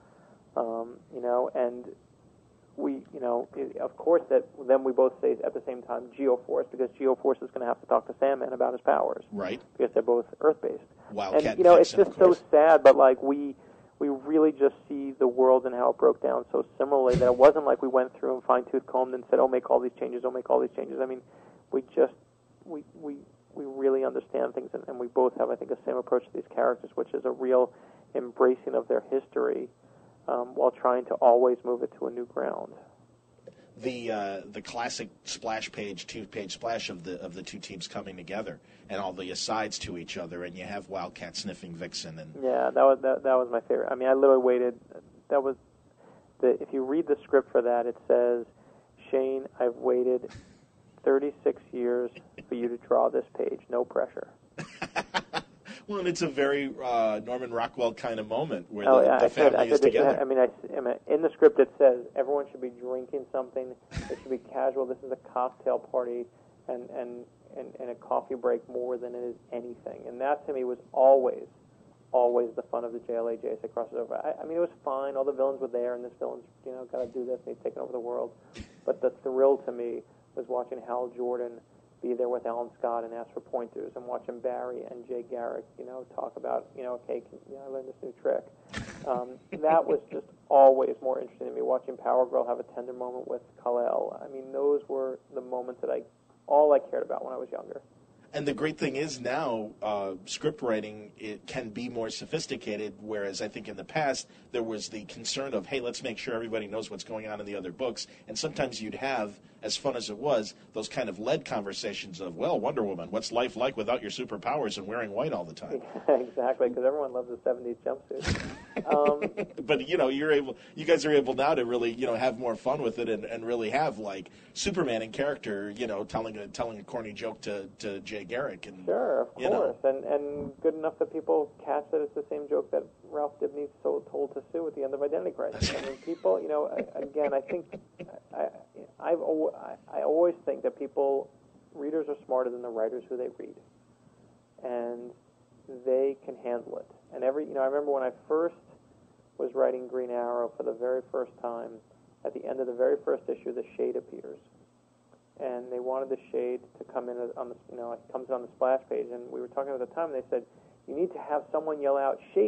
and we, of course, that then we both say at the same time Geoforce because Geoforce is going to have to talk to Sandman about his powers, right? Because they're both Earth-based. Wildcat And it's just so sad, but like we really just see the world and how it broke down so similarly that it wasn't like we went through and fine-tooth combed and said, "Oh, make all these changes. Oh, make all these changes." I mean, we really understand things, and we both have, I think, the same approach to these characters, which is a real embracing of their history. While trying to always move it to a new ground. The classic splash page, 2-page splash of the two teams coming together, and all the asides to each other, and you have Wildcat sniffing Vixen, and yeah, that was my favorite. I mean, I literally waited. That was if you read the script for that, it says, "Shane, I've waited 36 years for you to draw this page. No pressure." Well, and it's a very Norman Rockwell kind of moment where the family is together. I mean, in the script it says everyone should be drinking something. It should be casual. This is a cocktail party and a coffee break more than it is anything. And that to me was always the fun of the JLA JSA crossover. I mean, it was fine. All the villains were there, and this villain's got to do this, and he's taking over the world. But the thrill to me was watching Hal Jordan be there with Alan Scott and ask for pointers, and watching Barry and Jay Garrick, talk about, okay, I learned this new trick. That was just always more interesting to me. Watching Power Girl have a tender moment with Kal-El. I mean, those were the moments that all I cared about when I was younger. And the great thing is now, script writing, it can be more sophisticated, whereas I think in the past there was the concern of, hey, let's make sure everybody knows what's going on in the other books. And sometimes you'd have, as fun as it was, those kind of lead conversations of, well, Wonder Woman, what's life like without your superpowers and wearing white all the time? Yeah, exactly, because everyone loves a 70s jumpsuit. But, you guys are able now to really, have more fun with it and really have, like, Superman in character, telling a corny joke to Jay Garrick. And, sure, of course. And good enough that people catch that it's the same joke that Ralph Dibny told to Sue at the end of Identity Crisis. I mean, people, again, I think, I always think that readers are smarter than the writers who they read. And they can handle it. And I remember when I first was writing Green Arrow for the very first time, at the end of the very first issue, the Shade appears. And they wanted the Shade to come in on the, it comes on the splash page. And we were talking at the time, and they said, you need to have someone yell out, "Shade!" !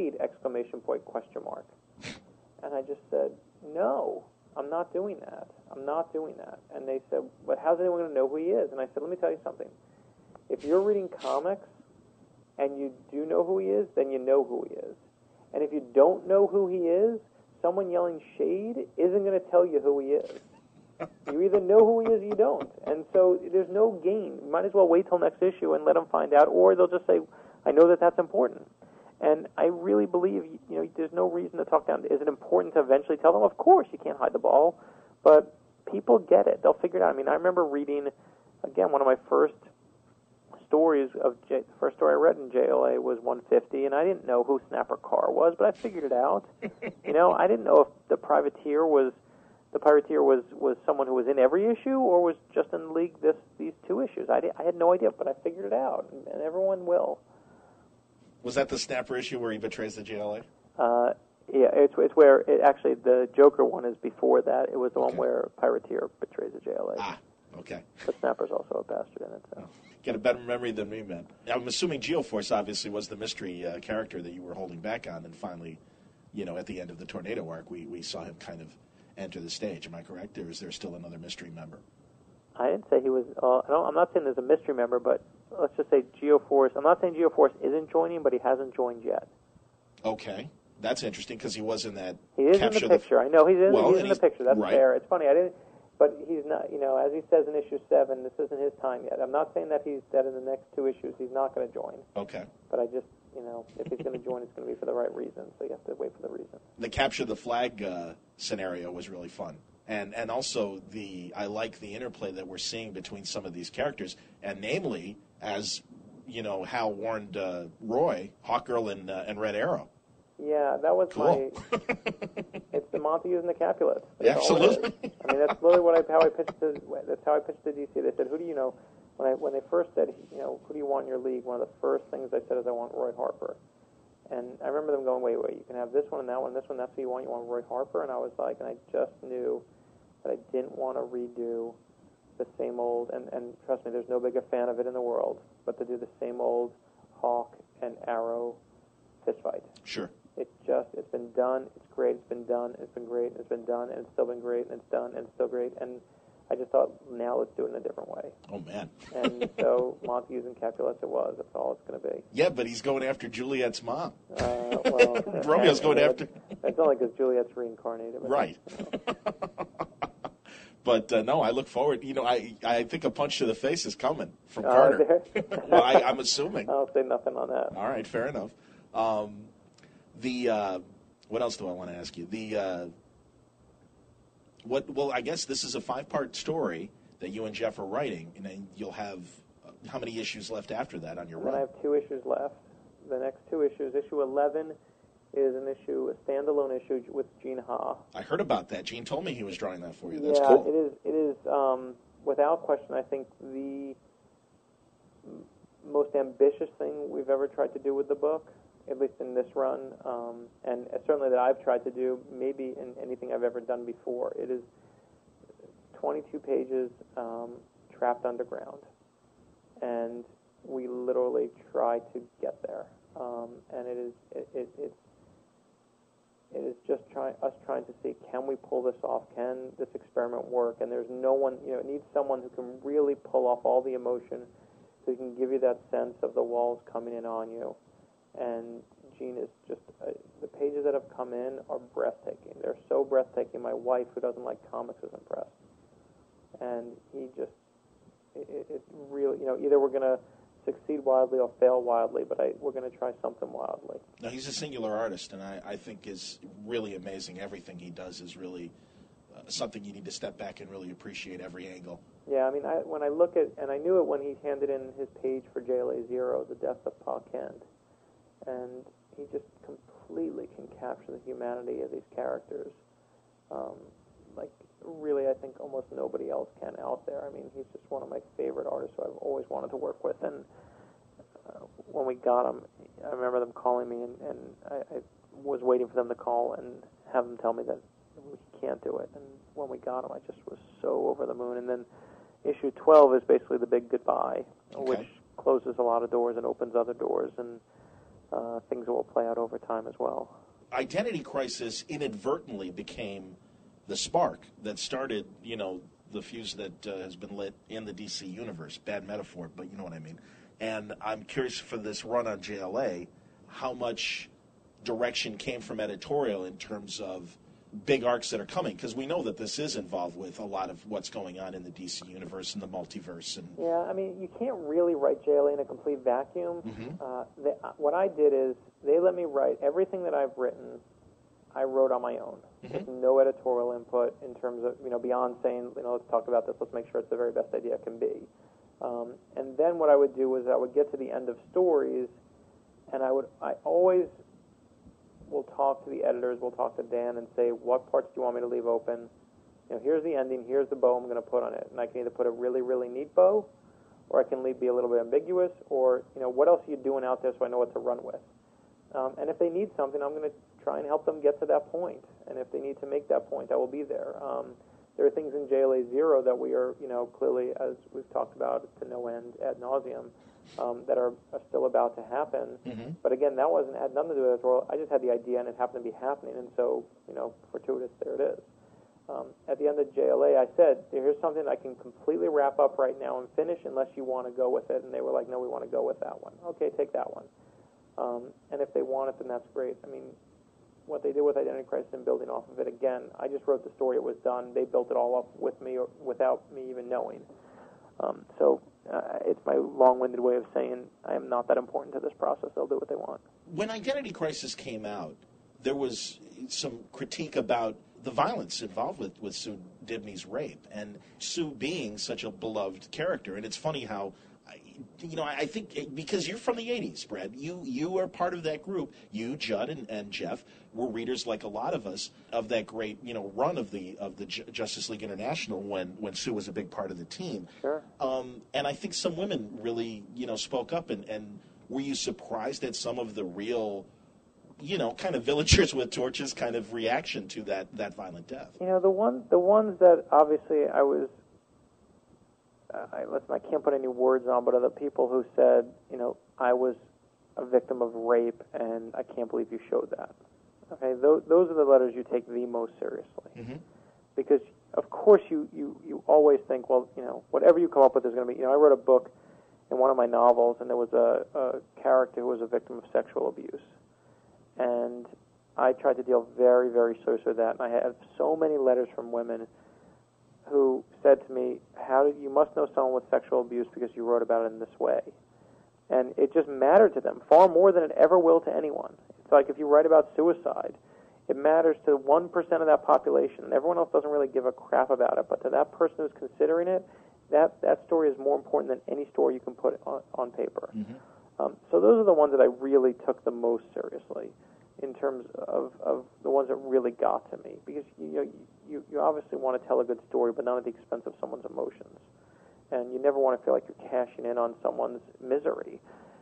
And I just said, no, I'm not doing that. I'm not doing that. And they said, but how's anyone going to know who he is? And I said, let me tell you something. If you're reading comics and you do know who he is, then you know who he is. And if you don't know who he is, someone yelling "Shade" isn't going to tell you who he is. You either know who he is or you don't. And so there's no gain. You might as well wait till next issue and let them find out, or they'll just say, I know that that's important. And I really believe, there's no reason to talk down. Is it important to eventually tell them? Of course, you can't hide the ball. But people get it. They'll figure it out. I mean, I remember reading, again, one of my first stories the first story I read in JLA was 150, and I didn't know who Snapper Carr was, but I figured it out. I didn't know if the Privateer was someone who was in every issue or was just in the league these two issues. I had no idea, but I figured it out, and everyone will. Was that the Snapper issue where he betrays the JLA? Yeah, it's where actually the Joker one is before that. It was the one where Pirateer betrays the JLA. Ah, okay. But Snapper's also a bastard in it. So. Get a better memory than me, man. I'm assuming Geoforce obviously was the mystery character that you were holding back on, and finally, at the end of the Tornado arc, we saw him kind of enter the stage. Am I correct, or is there still another mystery member? I didn't say he was. I'm not saying there's a mystery member, but let's just say Geoforce. I'm not saying Geoforce isn't joining, but he hasn't joined yet. Okay, that's interesting because he was in that. He is in the picture. I know he's in the picture. That's right. fair. It's funny. I didn't, but he's not. As he says in issue 7, this isn't his time yet. I'm not saying that in the next 2 issues he's not going to join. Okay. But I just, if he's going to join, it's going to be for the right reason. So you have to wait for the reason. The capture the flag scenario was really fun. And also I like the interplay that we're seeing between some of these characters, and namely, as Hal warned Roy, Hawkgirl and Red Arrow. Yeah, that was cool. It's the Montagues and the Capulets. Absolutely. I mean, that's literally how I pitched to DC. They said, "Who do you know?" When they first said, "Who do you want in your league?" One of the first things I said is, "I want Roy Harper." And I remember them going, wait, you can have this one and that one, this one, that's who you want Roy Harper? And I was like, and I just knew that I didn't want to redo the same old, and trust me, there's no bigger fan of it in the world, but to do the same old Hawk and Arrow fistfight. Sure. It's been done, it's great, it's been done, it's been great, it's been done, and it's still been great, and it's done, and it's still great, and I just thought, now let's do it in a different way. Oh, man. And so Montagues and Capulets it was. That's all it's going to be. Yeah, but he's going after Juliet's mom. Romeo's going after... It's only because Juliet's reincarnated. Right. But, no, I look forward. I think a punch to the face is coming from Carter. Well, I'm assuming. I'll say nothing on that. All right, fair enough. What else do I want to ask you? Well, I guess this is a 5-part story that you and Jeff are writing, and then you'll have how many issues left after that on your run? I have 2 issues left. The next 2 issues, issue 11 is a standalone issue with Gene Ha. I heard about that. Gene told me he was drawing that for you. That's cool. It is without question, I think the most ambitious thing we've ever tried to do with the book, at least in this run, and certainly that I've tried to do, maybe in anything I've ever done before. It is 22 pages trapped underground, and we literally try to get there. And it is just us trying to see, can we pull this off? Can this experiment work? And there's no one, it needs someone who can really pull off all the emotion, So he can give you that sense of the walls coming in on you. And Gene is just, the pages that have come in are breathtaking. They're so breathtaking. My wife, who doesn't like comics, is impressed. And he just, it really, either we're going to succeed wildly or fail wildly, but we're going to try something wildly. Now, he's a singular artist, and I think is really amazing. Everything he does is really something you need to step back and really appreciate every angle. Yeah, I mean, when I look at, and I knew it when he handed in his page for JLA Zero, The Death of Pa Kent, and he just completely can capture the humanity of these characters. Like, really, I think almost nobody else can out there. I mean, he's just one of my favorite artists who I've always wanted to work with. And when we got him, I remember them calling me, and I was waiting for them to call and have them tell me that we can't do it. And when we got him, I just was so over the moon. And then issue 12 is basically the big goodbye, which closes a lot of doors and opens other doors, and things will play out over time as well. Identity Crisis inadvertently became the spark that started, the fuse that has been lit in the DC universe. Bad metaphor, but you know what I mean. And I'm curious, for this run on JLA, how much direction came from editorial in terms of big arcs that are coming, because we know that this is involved with a lot of what's going on in the DC universe and the multiverse. And yeah, I mean, you can't really write JLA in a complete vacuum. Mm-hmm. What I did is they let me write everything that I've written. I wrote on my own. Mm-hmm. With no editorial input in terms of, beyond saying, let's talk about this, let's make sure it's the very best idea it can be. And then what I would do is I would get to the end of stories, and I always will talk to the editors, we'll talk to Dan and say, what parts do you want me to leave open? Here's the ending, here's the bow I'm going to put on it. And I can either put a really, really neat bow, or I can be a little bit ambiguous, or, what else are you doing out there so I know what to run with? And if they need something, I'm going to try and help them get to that point. And if they need to make that point, I will be there. There are things in JLA Zero that we are, clearly, as we've talked about to no end ad nauseum, that are still about to happen. Mm-hmm. But again, that had nothing to do with editorial. I just had the idea, and it happened to be happening, and so, fortuitous, there it is. At the end of JLA, I said, here's something I can completely wrap up right now and finish unless you want to go with it. And they were like, no, we want to go with that one. Okay, take that one. And if they want it, then that's great. I mean, what they did with Identity Crisis and building off of it, again, I just wrote the story, it was done. They built it all up with me or without me even knowing. So it's my long-winded way of saying I am not that important to this process. They'll do what they want. When Identity Crisis came out, there was some critique about the violence involved with Sue Dibney's rape, and Sue being such a beloved character. And it's funny how, I think because you're from the 80s, Brad, you are part of that group. You, Judd, and Jeff were readers, like a lot of us, of that great run of the Justice League International when Sue was a big part of the team. Sure. And I think some women really spoke up. And were you surprised at some of the real kind of villagers with torches kind of reaction to that violent death? The ones that obviously I was. I can't put any words on, but are the people who said, I was a victim of rape, and I can't believe you showed that. Okay, those are the letters you take the most seriously, mm-hmm. because of course you always think, well, whatever you come up with is going to be. I wrote a book in one of my novels, and there was a character who was a victim of sexual abuse, and I tried to deal very, very seriously with that, and I had so many letters from women who said to me, you must know someone with sexual abuse because you wrote about it in this way. And it just mattered to them far more than it ever will to anyone. It's like if you write about suicide, it matters to 1% of that population, and everyone else doesn't really give a crap about it. But to that person who's considering it, that story is more important than any story you can put on paper. Mm-hmm. So those are the ones that I really took the most seriously in terms of the ones that really got to me. Because you obviously want to tell a good story, but not at the expense of someone's emotions. And you never want to feel like you're cashing in on someone's misery.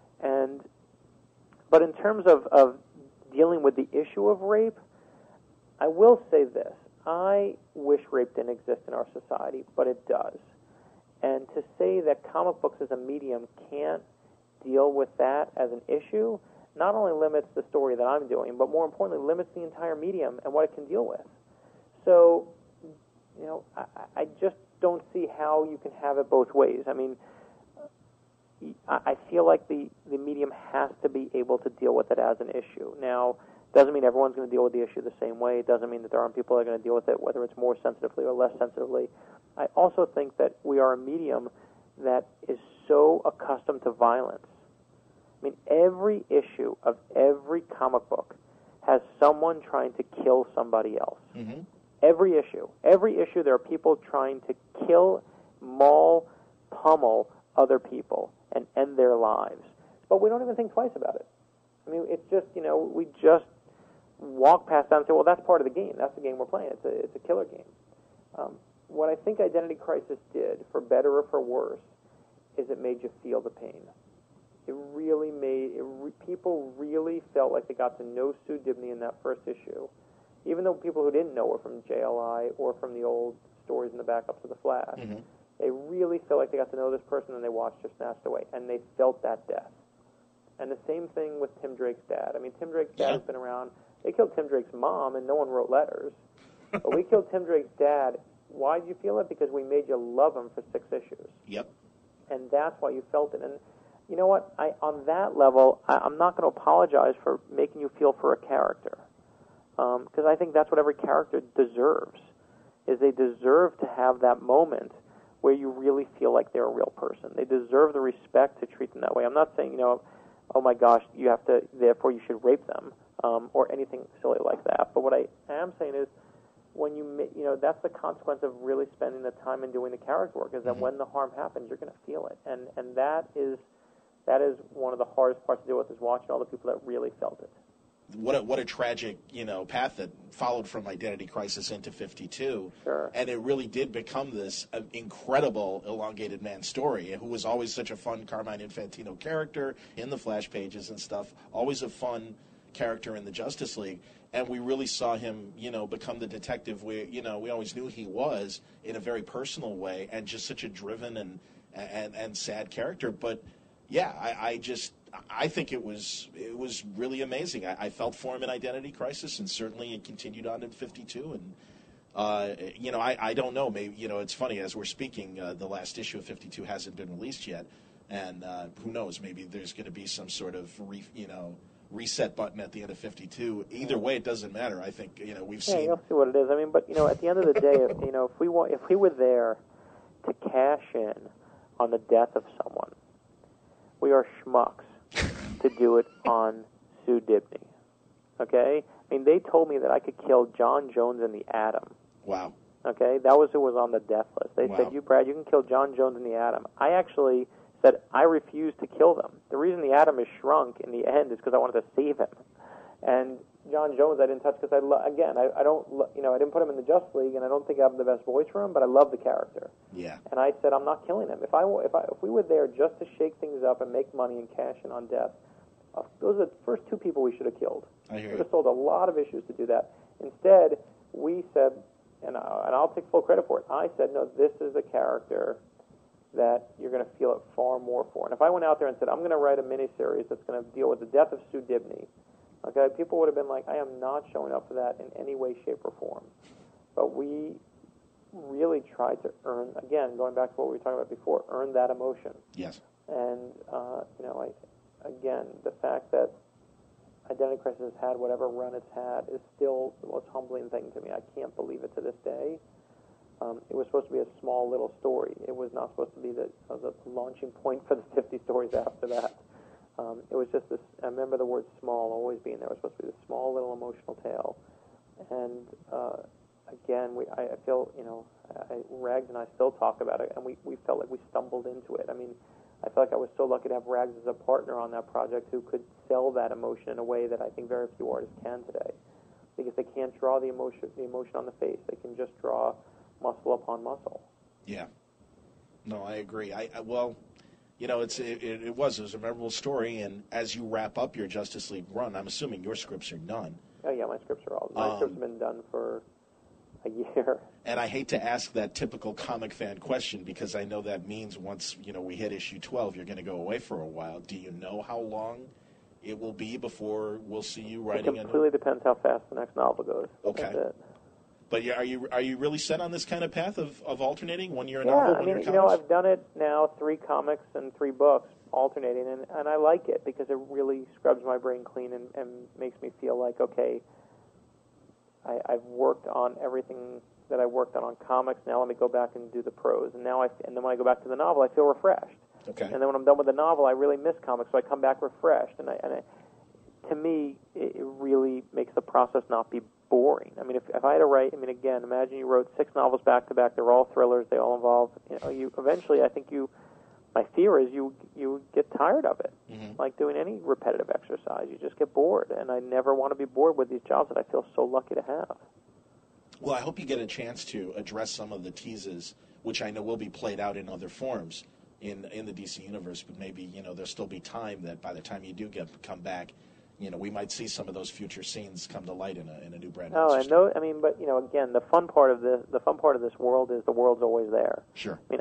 But in terms of dealing with the issue of rape, I will say this. I wish rape didn't exist in our society, but it does. And to say that comic books as a medium can't deal with that as an issue not only limits the story that I'm doing, but more importantly, limits the entire medium and what it can deal with. So, I just don't see how you can have it both ways. I mean, I feel like the medium has to be able to deal with it as an issue. Now, doesn't mean everyone's going to deal with the issue the same way. It doesn't mean that there aren't people that are going to deal with it, whether it's more sensitively or less sensitively. I also think that we are a medium that is so accustomed to violence. I mean, every issue of every comic book has someone trying to kill somebody else. Mm-hmm. Every issue, there are people trying to kill, maul, pummel other people and end their lives. But we don't even think twice about it. I mean, it's just, we just walk past that and say, well, that's part of the game. That's the game we're playing. It's a killer game. What I think Identity Crisis did, for better or for worse, is it made you feel the pain. It really made people really felt like they got to know Sue Dibney in that first issue, even though people who didn't know her from JLI or from the old stories in the backups of The Flash, mm-hmm. they really felt like they got to know this person and they watched her snatched away, and they felt that death. And the same thing with Tim Drake's dad. I mean, Tim Drake's dad has been around. They killed Tim Drake's mom, and no one wrote letters. But we killed Tim Drake's dad. Why did you feel it? Because we made you love him for 6 issues. Yep. And that's why you felt it. And you know what? On that level, I'm not going to apologize for making you feel for a character, because I think that's what every character deserves. Is they deserve to have that moment where you really feel like they're a real person. They deserve the respect to treat them that way. I'm not saying, oh my gosh, you have to, therefore you should rape them, or anything silly like that. But what I am saying is, when that's the consequence of really spending the time and doing the character work, is that mm-hmm. when the harm happens, you're going to feel it. And that is one of the hardest parts to deal with, is watching all the people that really felt it. What a tragic, path that followed from Identity Crisis into 52. Sure. And it really did become this incredible elongated man story, who was always such a fun Carmine Infantino character in the Flash pages and stuff, always a fun character in the Justice League. And we really saw him, become the detective we always knew he was, in a very personal way, and just such a driven and sad character. But yeah, I think it was really amazing. I felt for him in Identity Crisis, and certainly it continued on in 52. And I don't know. Maybe it's funny, as we're speaking, the last issue of 52 hasn't been released yet, and who knows? Maybe there's going to be some sort of reset button at the end of 52. Either way, it doesn't matter. I think we've seen. Yeah, you'll see what it is. I mean, but at the end of the day, if we were there to cash in on the death of someone, we are schmucks to do it on Sue Dibney. Okay? I mean, they told me that I could kill John Jones and the Atom. Wow. Okay? That was who was on the death list. They said, Brad, you can kill John Jones and the Atom. I actually said I refused to kill them. The reason the Atom is shrunk in the end is because I wanted to save him. And John Jones I didn't touch because I didn't put him in the Justice League, and I don't think I have the best voice for him, but I love the character. Yeah. And I said, I'm not killing him. If we were there just to shake things up and make money and cash in on death, those are the first 2 people we should have killed. I hear we you. would have sold a lot of issues to do that. Instead, we said, and I'll take full credit for it, I said, no, this is a character that you're going to feel it far more for. And if I went out there and said, I'm going to write a miniseries that's going to deal with the death of Sue Dibney, okay, people would have been like, I am not showing up for that in any way, shape, or form. But we really tried to earn, again, going back to what we were talking about before, earn that emotion. Yes. And, again, the fact that Identity Crisis has had whatever run it's had is still the most humbling thing to me. I can't believe it to this day. It was supposed to be a small little story. It was not supposed to be the launching point for the 50 stories after that. It was just this, I remember the word small always being there. It was supposed to be this small little emotional tale. And again, I feel, Rags and I still talk about it, and we felt like we stumbled into it. I mean, I felt like I was so lucky to have Rags as a partner on that project who could sell that emotion in a way that I think very few artists can today. Because they can't draw the emotion on the face. They can just draw muscle upon muscle. Yeah. No, I agree. It was a memorable story, and as you wrap up your Justice League run, I'm assuming your scripts are done. Oh yeah, my scripts have been done for a year. And I hate to ask that typical comic fan question, because I know that means once we hit issue 12, you're going to go away for a while. Do you know how long it will be before we'll see you writing? It completely depends how fast the next novel goes. Okay. That's it. But are you really set on this kind of path of alternating 1 year a Yeah, novel, I 1 mean, year you know, comics? I've done it now, 3 comics and 3 books, alternating, and I like it because it really scrubs my brain clean and makes me feel like, okay, I've worked on everything that I worked on comics. Now let me go back and do the prose. And then when I go back to the novel, I feel refreshed. Okay. And then when I'm done with the novel, I really miss comics, so I come back refreshed. And to me, it really makes the process not be boring. I mean, if I had to write, I mean, again, imagine you wrote 6 novels back to back. They're all thrillers. They all involve, you eventually, I think my fear is you get tired of it. Mm-hmm. Like doing any repetitive exercise, you just get bored. And I never want to be bored with these jobs that I feel so lucky to have. Well, I hope you get a chance to address some of the teases, which I know will be played out in other forms in the DC universe. But maybe there'll still be time that by the time you do come back, we might see some of those future scenes come to light in a new Brad Meltzer and story. I mean, but again, the fun part of this world is the world's always there. Sure. I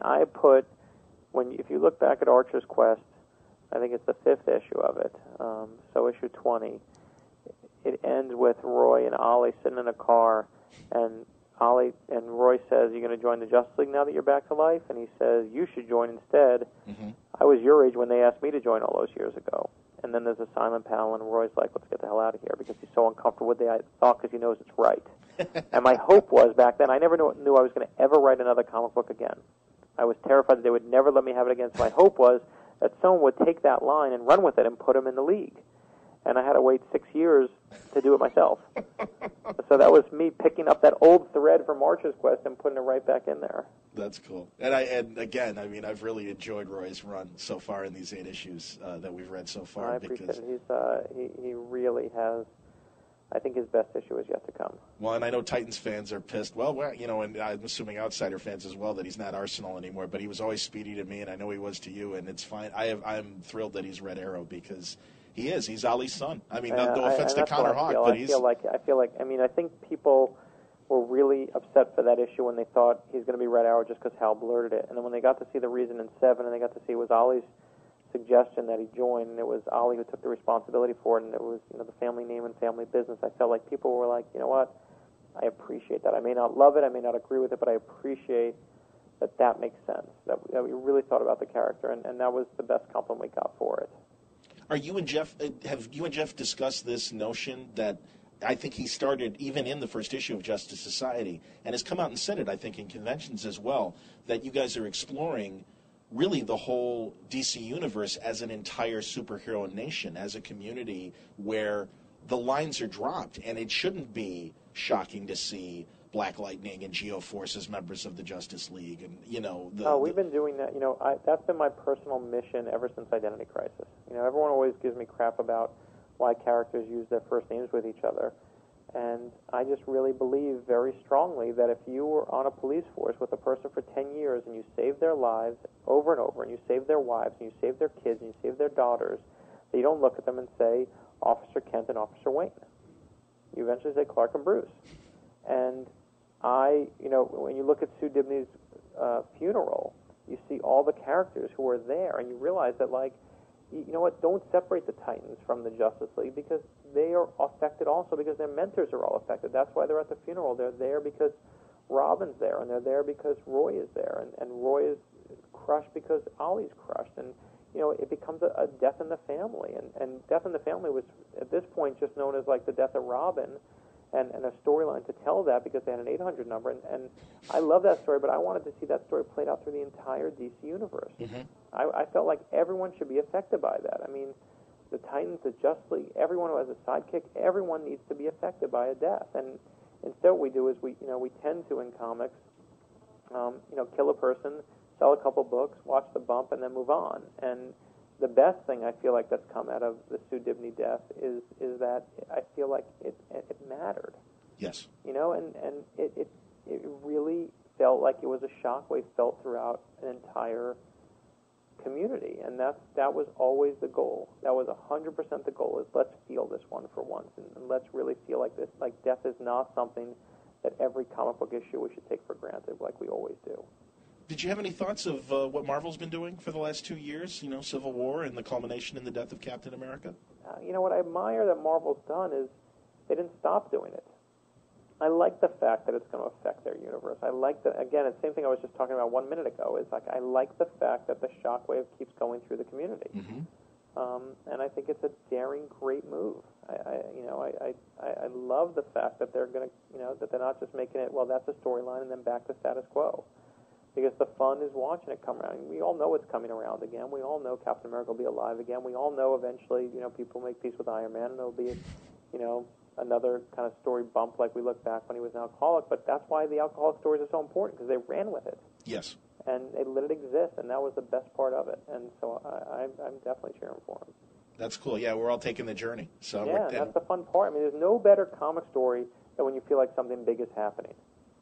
mean, if you look back at Archer's Quest, I think it's the 5th issue of it. So issue 20, it ends with Roy and Ollie sitting in a car, and Roy says, "You're going to join the Justice League now that you're back to life?" And he says, "You should join instead. Mm-hmm. I was your age when they asked me to join all those years ago." And then there's a silent panel, and Roy's like, "Let's get the hell out of here," because he's so uncomfortable with the thought because he knows it's right. And my hope was back then, I never knew I was going to ever write another comic book again. I was terrified that they would never let me have it again. So my hope was that someone would take that line and run with it and put him in the league. And I had to wait 6 years to do it myself. So that was me picking up that old thread from Archer's Quest and putting it right back in there. That's cool. And again, I mean, I've really enjoyed Roy's run so far in these 8 issues that we've read so far. I appreciate it. He really has. I think his best issue is yet to come. Well, and I know Titans fans are pissed. Well, and I'm assuming outsider fans as well, that he's not Arsenal anymore. But he was always Speedy to me, and I know he was to you, and it's fine. I'm thrilled that he's Red Arrow because he is. He's Ollie's son. I mean, no offense to Connor Hawk, but he's. I think people were really upset for that issue when they thought he's going to be Red Arrow just because Hal blurted it, and then when they got to see the reason in 7, and they got to see it was Ollie's suggestion that he join, and it was Ollie who took the responsibility for it, and it was the family name and family business. I felt like people were like, you know what, I appreciate that. I may not love it, I may not agree with it, but I appreciate that makes sense, that we really thought about the character, and that was the best compliment we got for it. Have you and Jeff discussed this notion that I think he started even in the first issue of Justice Society, and has come out and said it, I think, in conventions as well, that you guys are exploring really the whole DC universe as an entire superhero nation, as a community where the lines are dropped, and it shouldn't be shocking to see Black Lightning and Geoforce as members of the Justice League, and we've been doing that. That's been my personal mission ever since Identity Crisis. Everyone always gives me crap about why characters use their first names with each other. And I just really believe very strongly that if you were on a police force with a person for 10 years and you saved their lives over and over, and you saved their wives, and you saved their kids, and you saved their daughters, that you don't look at them and say, Officer Kent and Officer Wayne. You eventually say Clark and Bruce. And when you look at Sue Dibney's funeral, you see all the characters who are there, and you realize that, you know what, don't separate the Titans from the Justice League, because they are affected also because their mentors are all affected. That's why they're at the funeral. They're there because Robin's there, and they're there because Roy is there, and Roy is crushed because Ollie's crushed. And, it becomes a death in the family. And Death in the Family was, at this point, just known as, the death of Robin, and a storyline to tell that because they had an 800 number. And I love that story, but I wanted to see that story played out through the entire DC universe. Mm-hmm. I felt like everyone should be affected by that. I mean, the Titans, the Justice League, everyone who has a sidekick, everyone needs to be affected by a death. And instead what we do is we tend to, in comics, kill a person, sell a couple books, watch the bump, and then move on. And the best thing I feel like that's come out of the Sue Dibney death is that I feel like it mattered. Yes. And it really felt like it was a shockwave felt throughout an entire community, and that was always the goal. That was 100% the goal, is let's feel this one for once, and let's really feel like this, like death is not something that every comic book issue we should take for granted like we always do. Did you have any thoughts of what Marvel's been doing for the last 2 years, Civil War and the culmination in the death of Captain America? What I admire that Marvel's done is they didn't stop doing it. I like the fact that it's going to affect their universe. I like that, again, it's the same thing I was just talking about 1 minute ago. It's like, I like the fact that the shockwave keeps going through the community. Mm-hmm. And I think it's a daring, great move. I love the fact that they're going to, that they're not just making it, well, that's a storyline and then back to status quo. Because the fun is watching it come around. We all know it's coming around again. We all know Captain America will be alive again. We all know eventually, people make peace with Iron Man, and there'll be, another kind of story bump like we look back when he was an alcoholic. But that's why the alcoholic stories are so important, because they ran with it. Yes. And they let it exist, and that was the best part of it. And so I'm definitely cheering for him. That's cool. Yeah, we're all taking the journey. So yeah, that's the fun part. I mean, there's no better comic story than when you feel like something big is happening.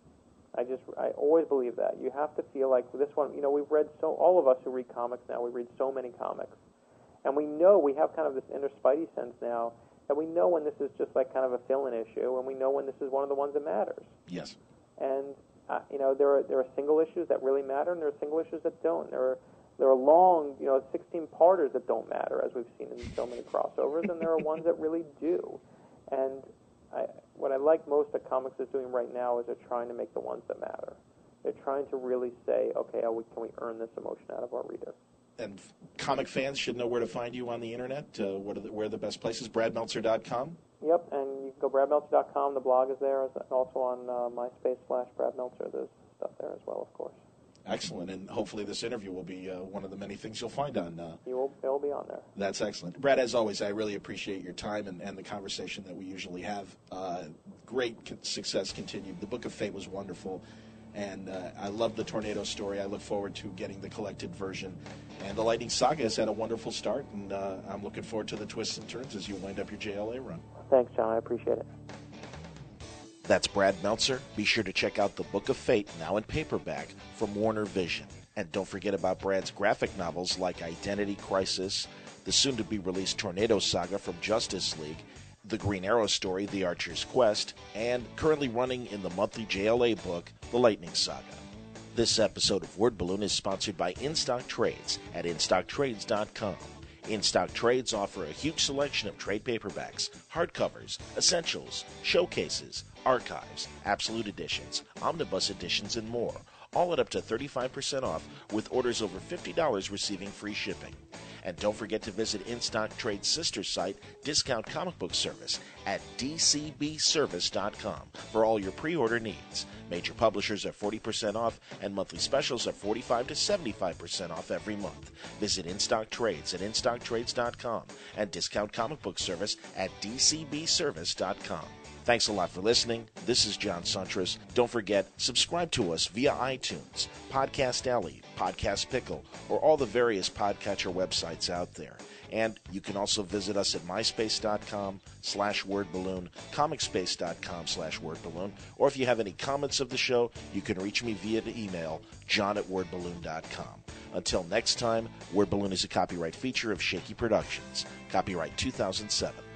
I always believe that. You have to feel like this one, we've read all of us who read comics now, we read so many comics. And we know, we have kind of this inner Spidey sense now, that we know when this is just like kind of a fill-in issue, and we know when this is one of the ones that matters. Yes. And, there are single issues that really matter, and there are single issues that don't. There are long, 16-parters that don't matter, as we've seen in so many crossovers, and there are ones that really do. And what I like most that comics is doing right now is they're trying to make the ones that matter. They're trying to really say, okay, can we earn this emotion out of our reader? And comic fans should know where to find you on the internet. Where are the best places? BradMeltzer.com? Yep, and you can go BradMeltzer.com. The blog is there. Also on MySpace/BradMeltzer. There's stuff there as well, of course. Excellent, and hopefully this interview will be one of the many things you'll find on. It will be on there. That's excellent. Brad, as always, I really appreciate your time and the conversation that we usually have. Great success continued. The Book of Fate was wonderful, and I love the Tornado story. I look forward to getting the collected version. And the Lightning Saga has had a wonderful start, and I'm looking forward to the twists and turns as you wind up your JLA run. Thanks, John. I appreciate it. That's Brad Meltzer. Be sure to check out The Book of Fate, now in paperback, from Warner Vision. And don't forget about Brad's graphic novels like Identity Crisis, the soon-to-be-released Tornado Saga from Justice League, the Green Arrow story, The Archer's Quest, and currently running in the monthly JLA book, The Lightning Saga. This episode of Word Balloon is sponsored by InStock Trades at InStockTrades.com. InStock Trades offer a huge selection of trade paperbacks, hardcovers, essentials, showcases, archives, absolute editions, omnibus editions, and more, all at up to 35% off with orders over $50 receiving free shipping. And don't forget to visit InStock Trade's sister site, Discount Comic Book Service, at dcbservice.com for all your pre-order needs. Major publishers are 40% off, and monthly specials are 45 to 75% off every month. Visit InStock Trades at InStockTrades.com and Discount Comic Book Service at dcbservice.com. Thanks a lot for listening. This is John Suntress. Don't forget, subscribe to us via iTunes, Podcast Alley, Podcast Pickle, or all the various podcatcher websites out there. And you can also visit us at myspace.com/wordballoon, comicspace.com/wordballoon, or if you have any comments of the show, you can reach me via the email, john@wordballoon.com. Until next time, Word Balloon is a copyright feature of Shaky Productions. Copyright 2007.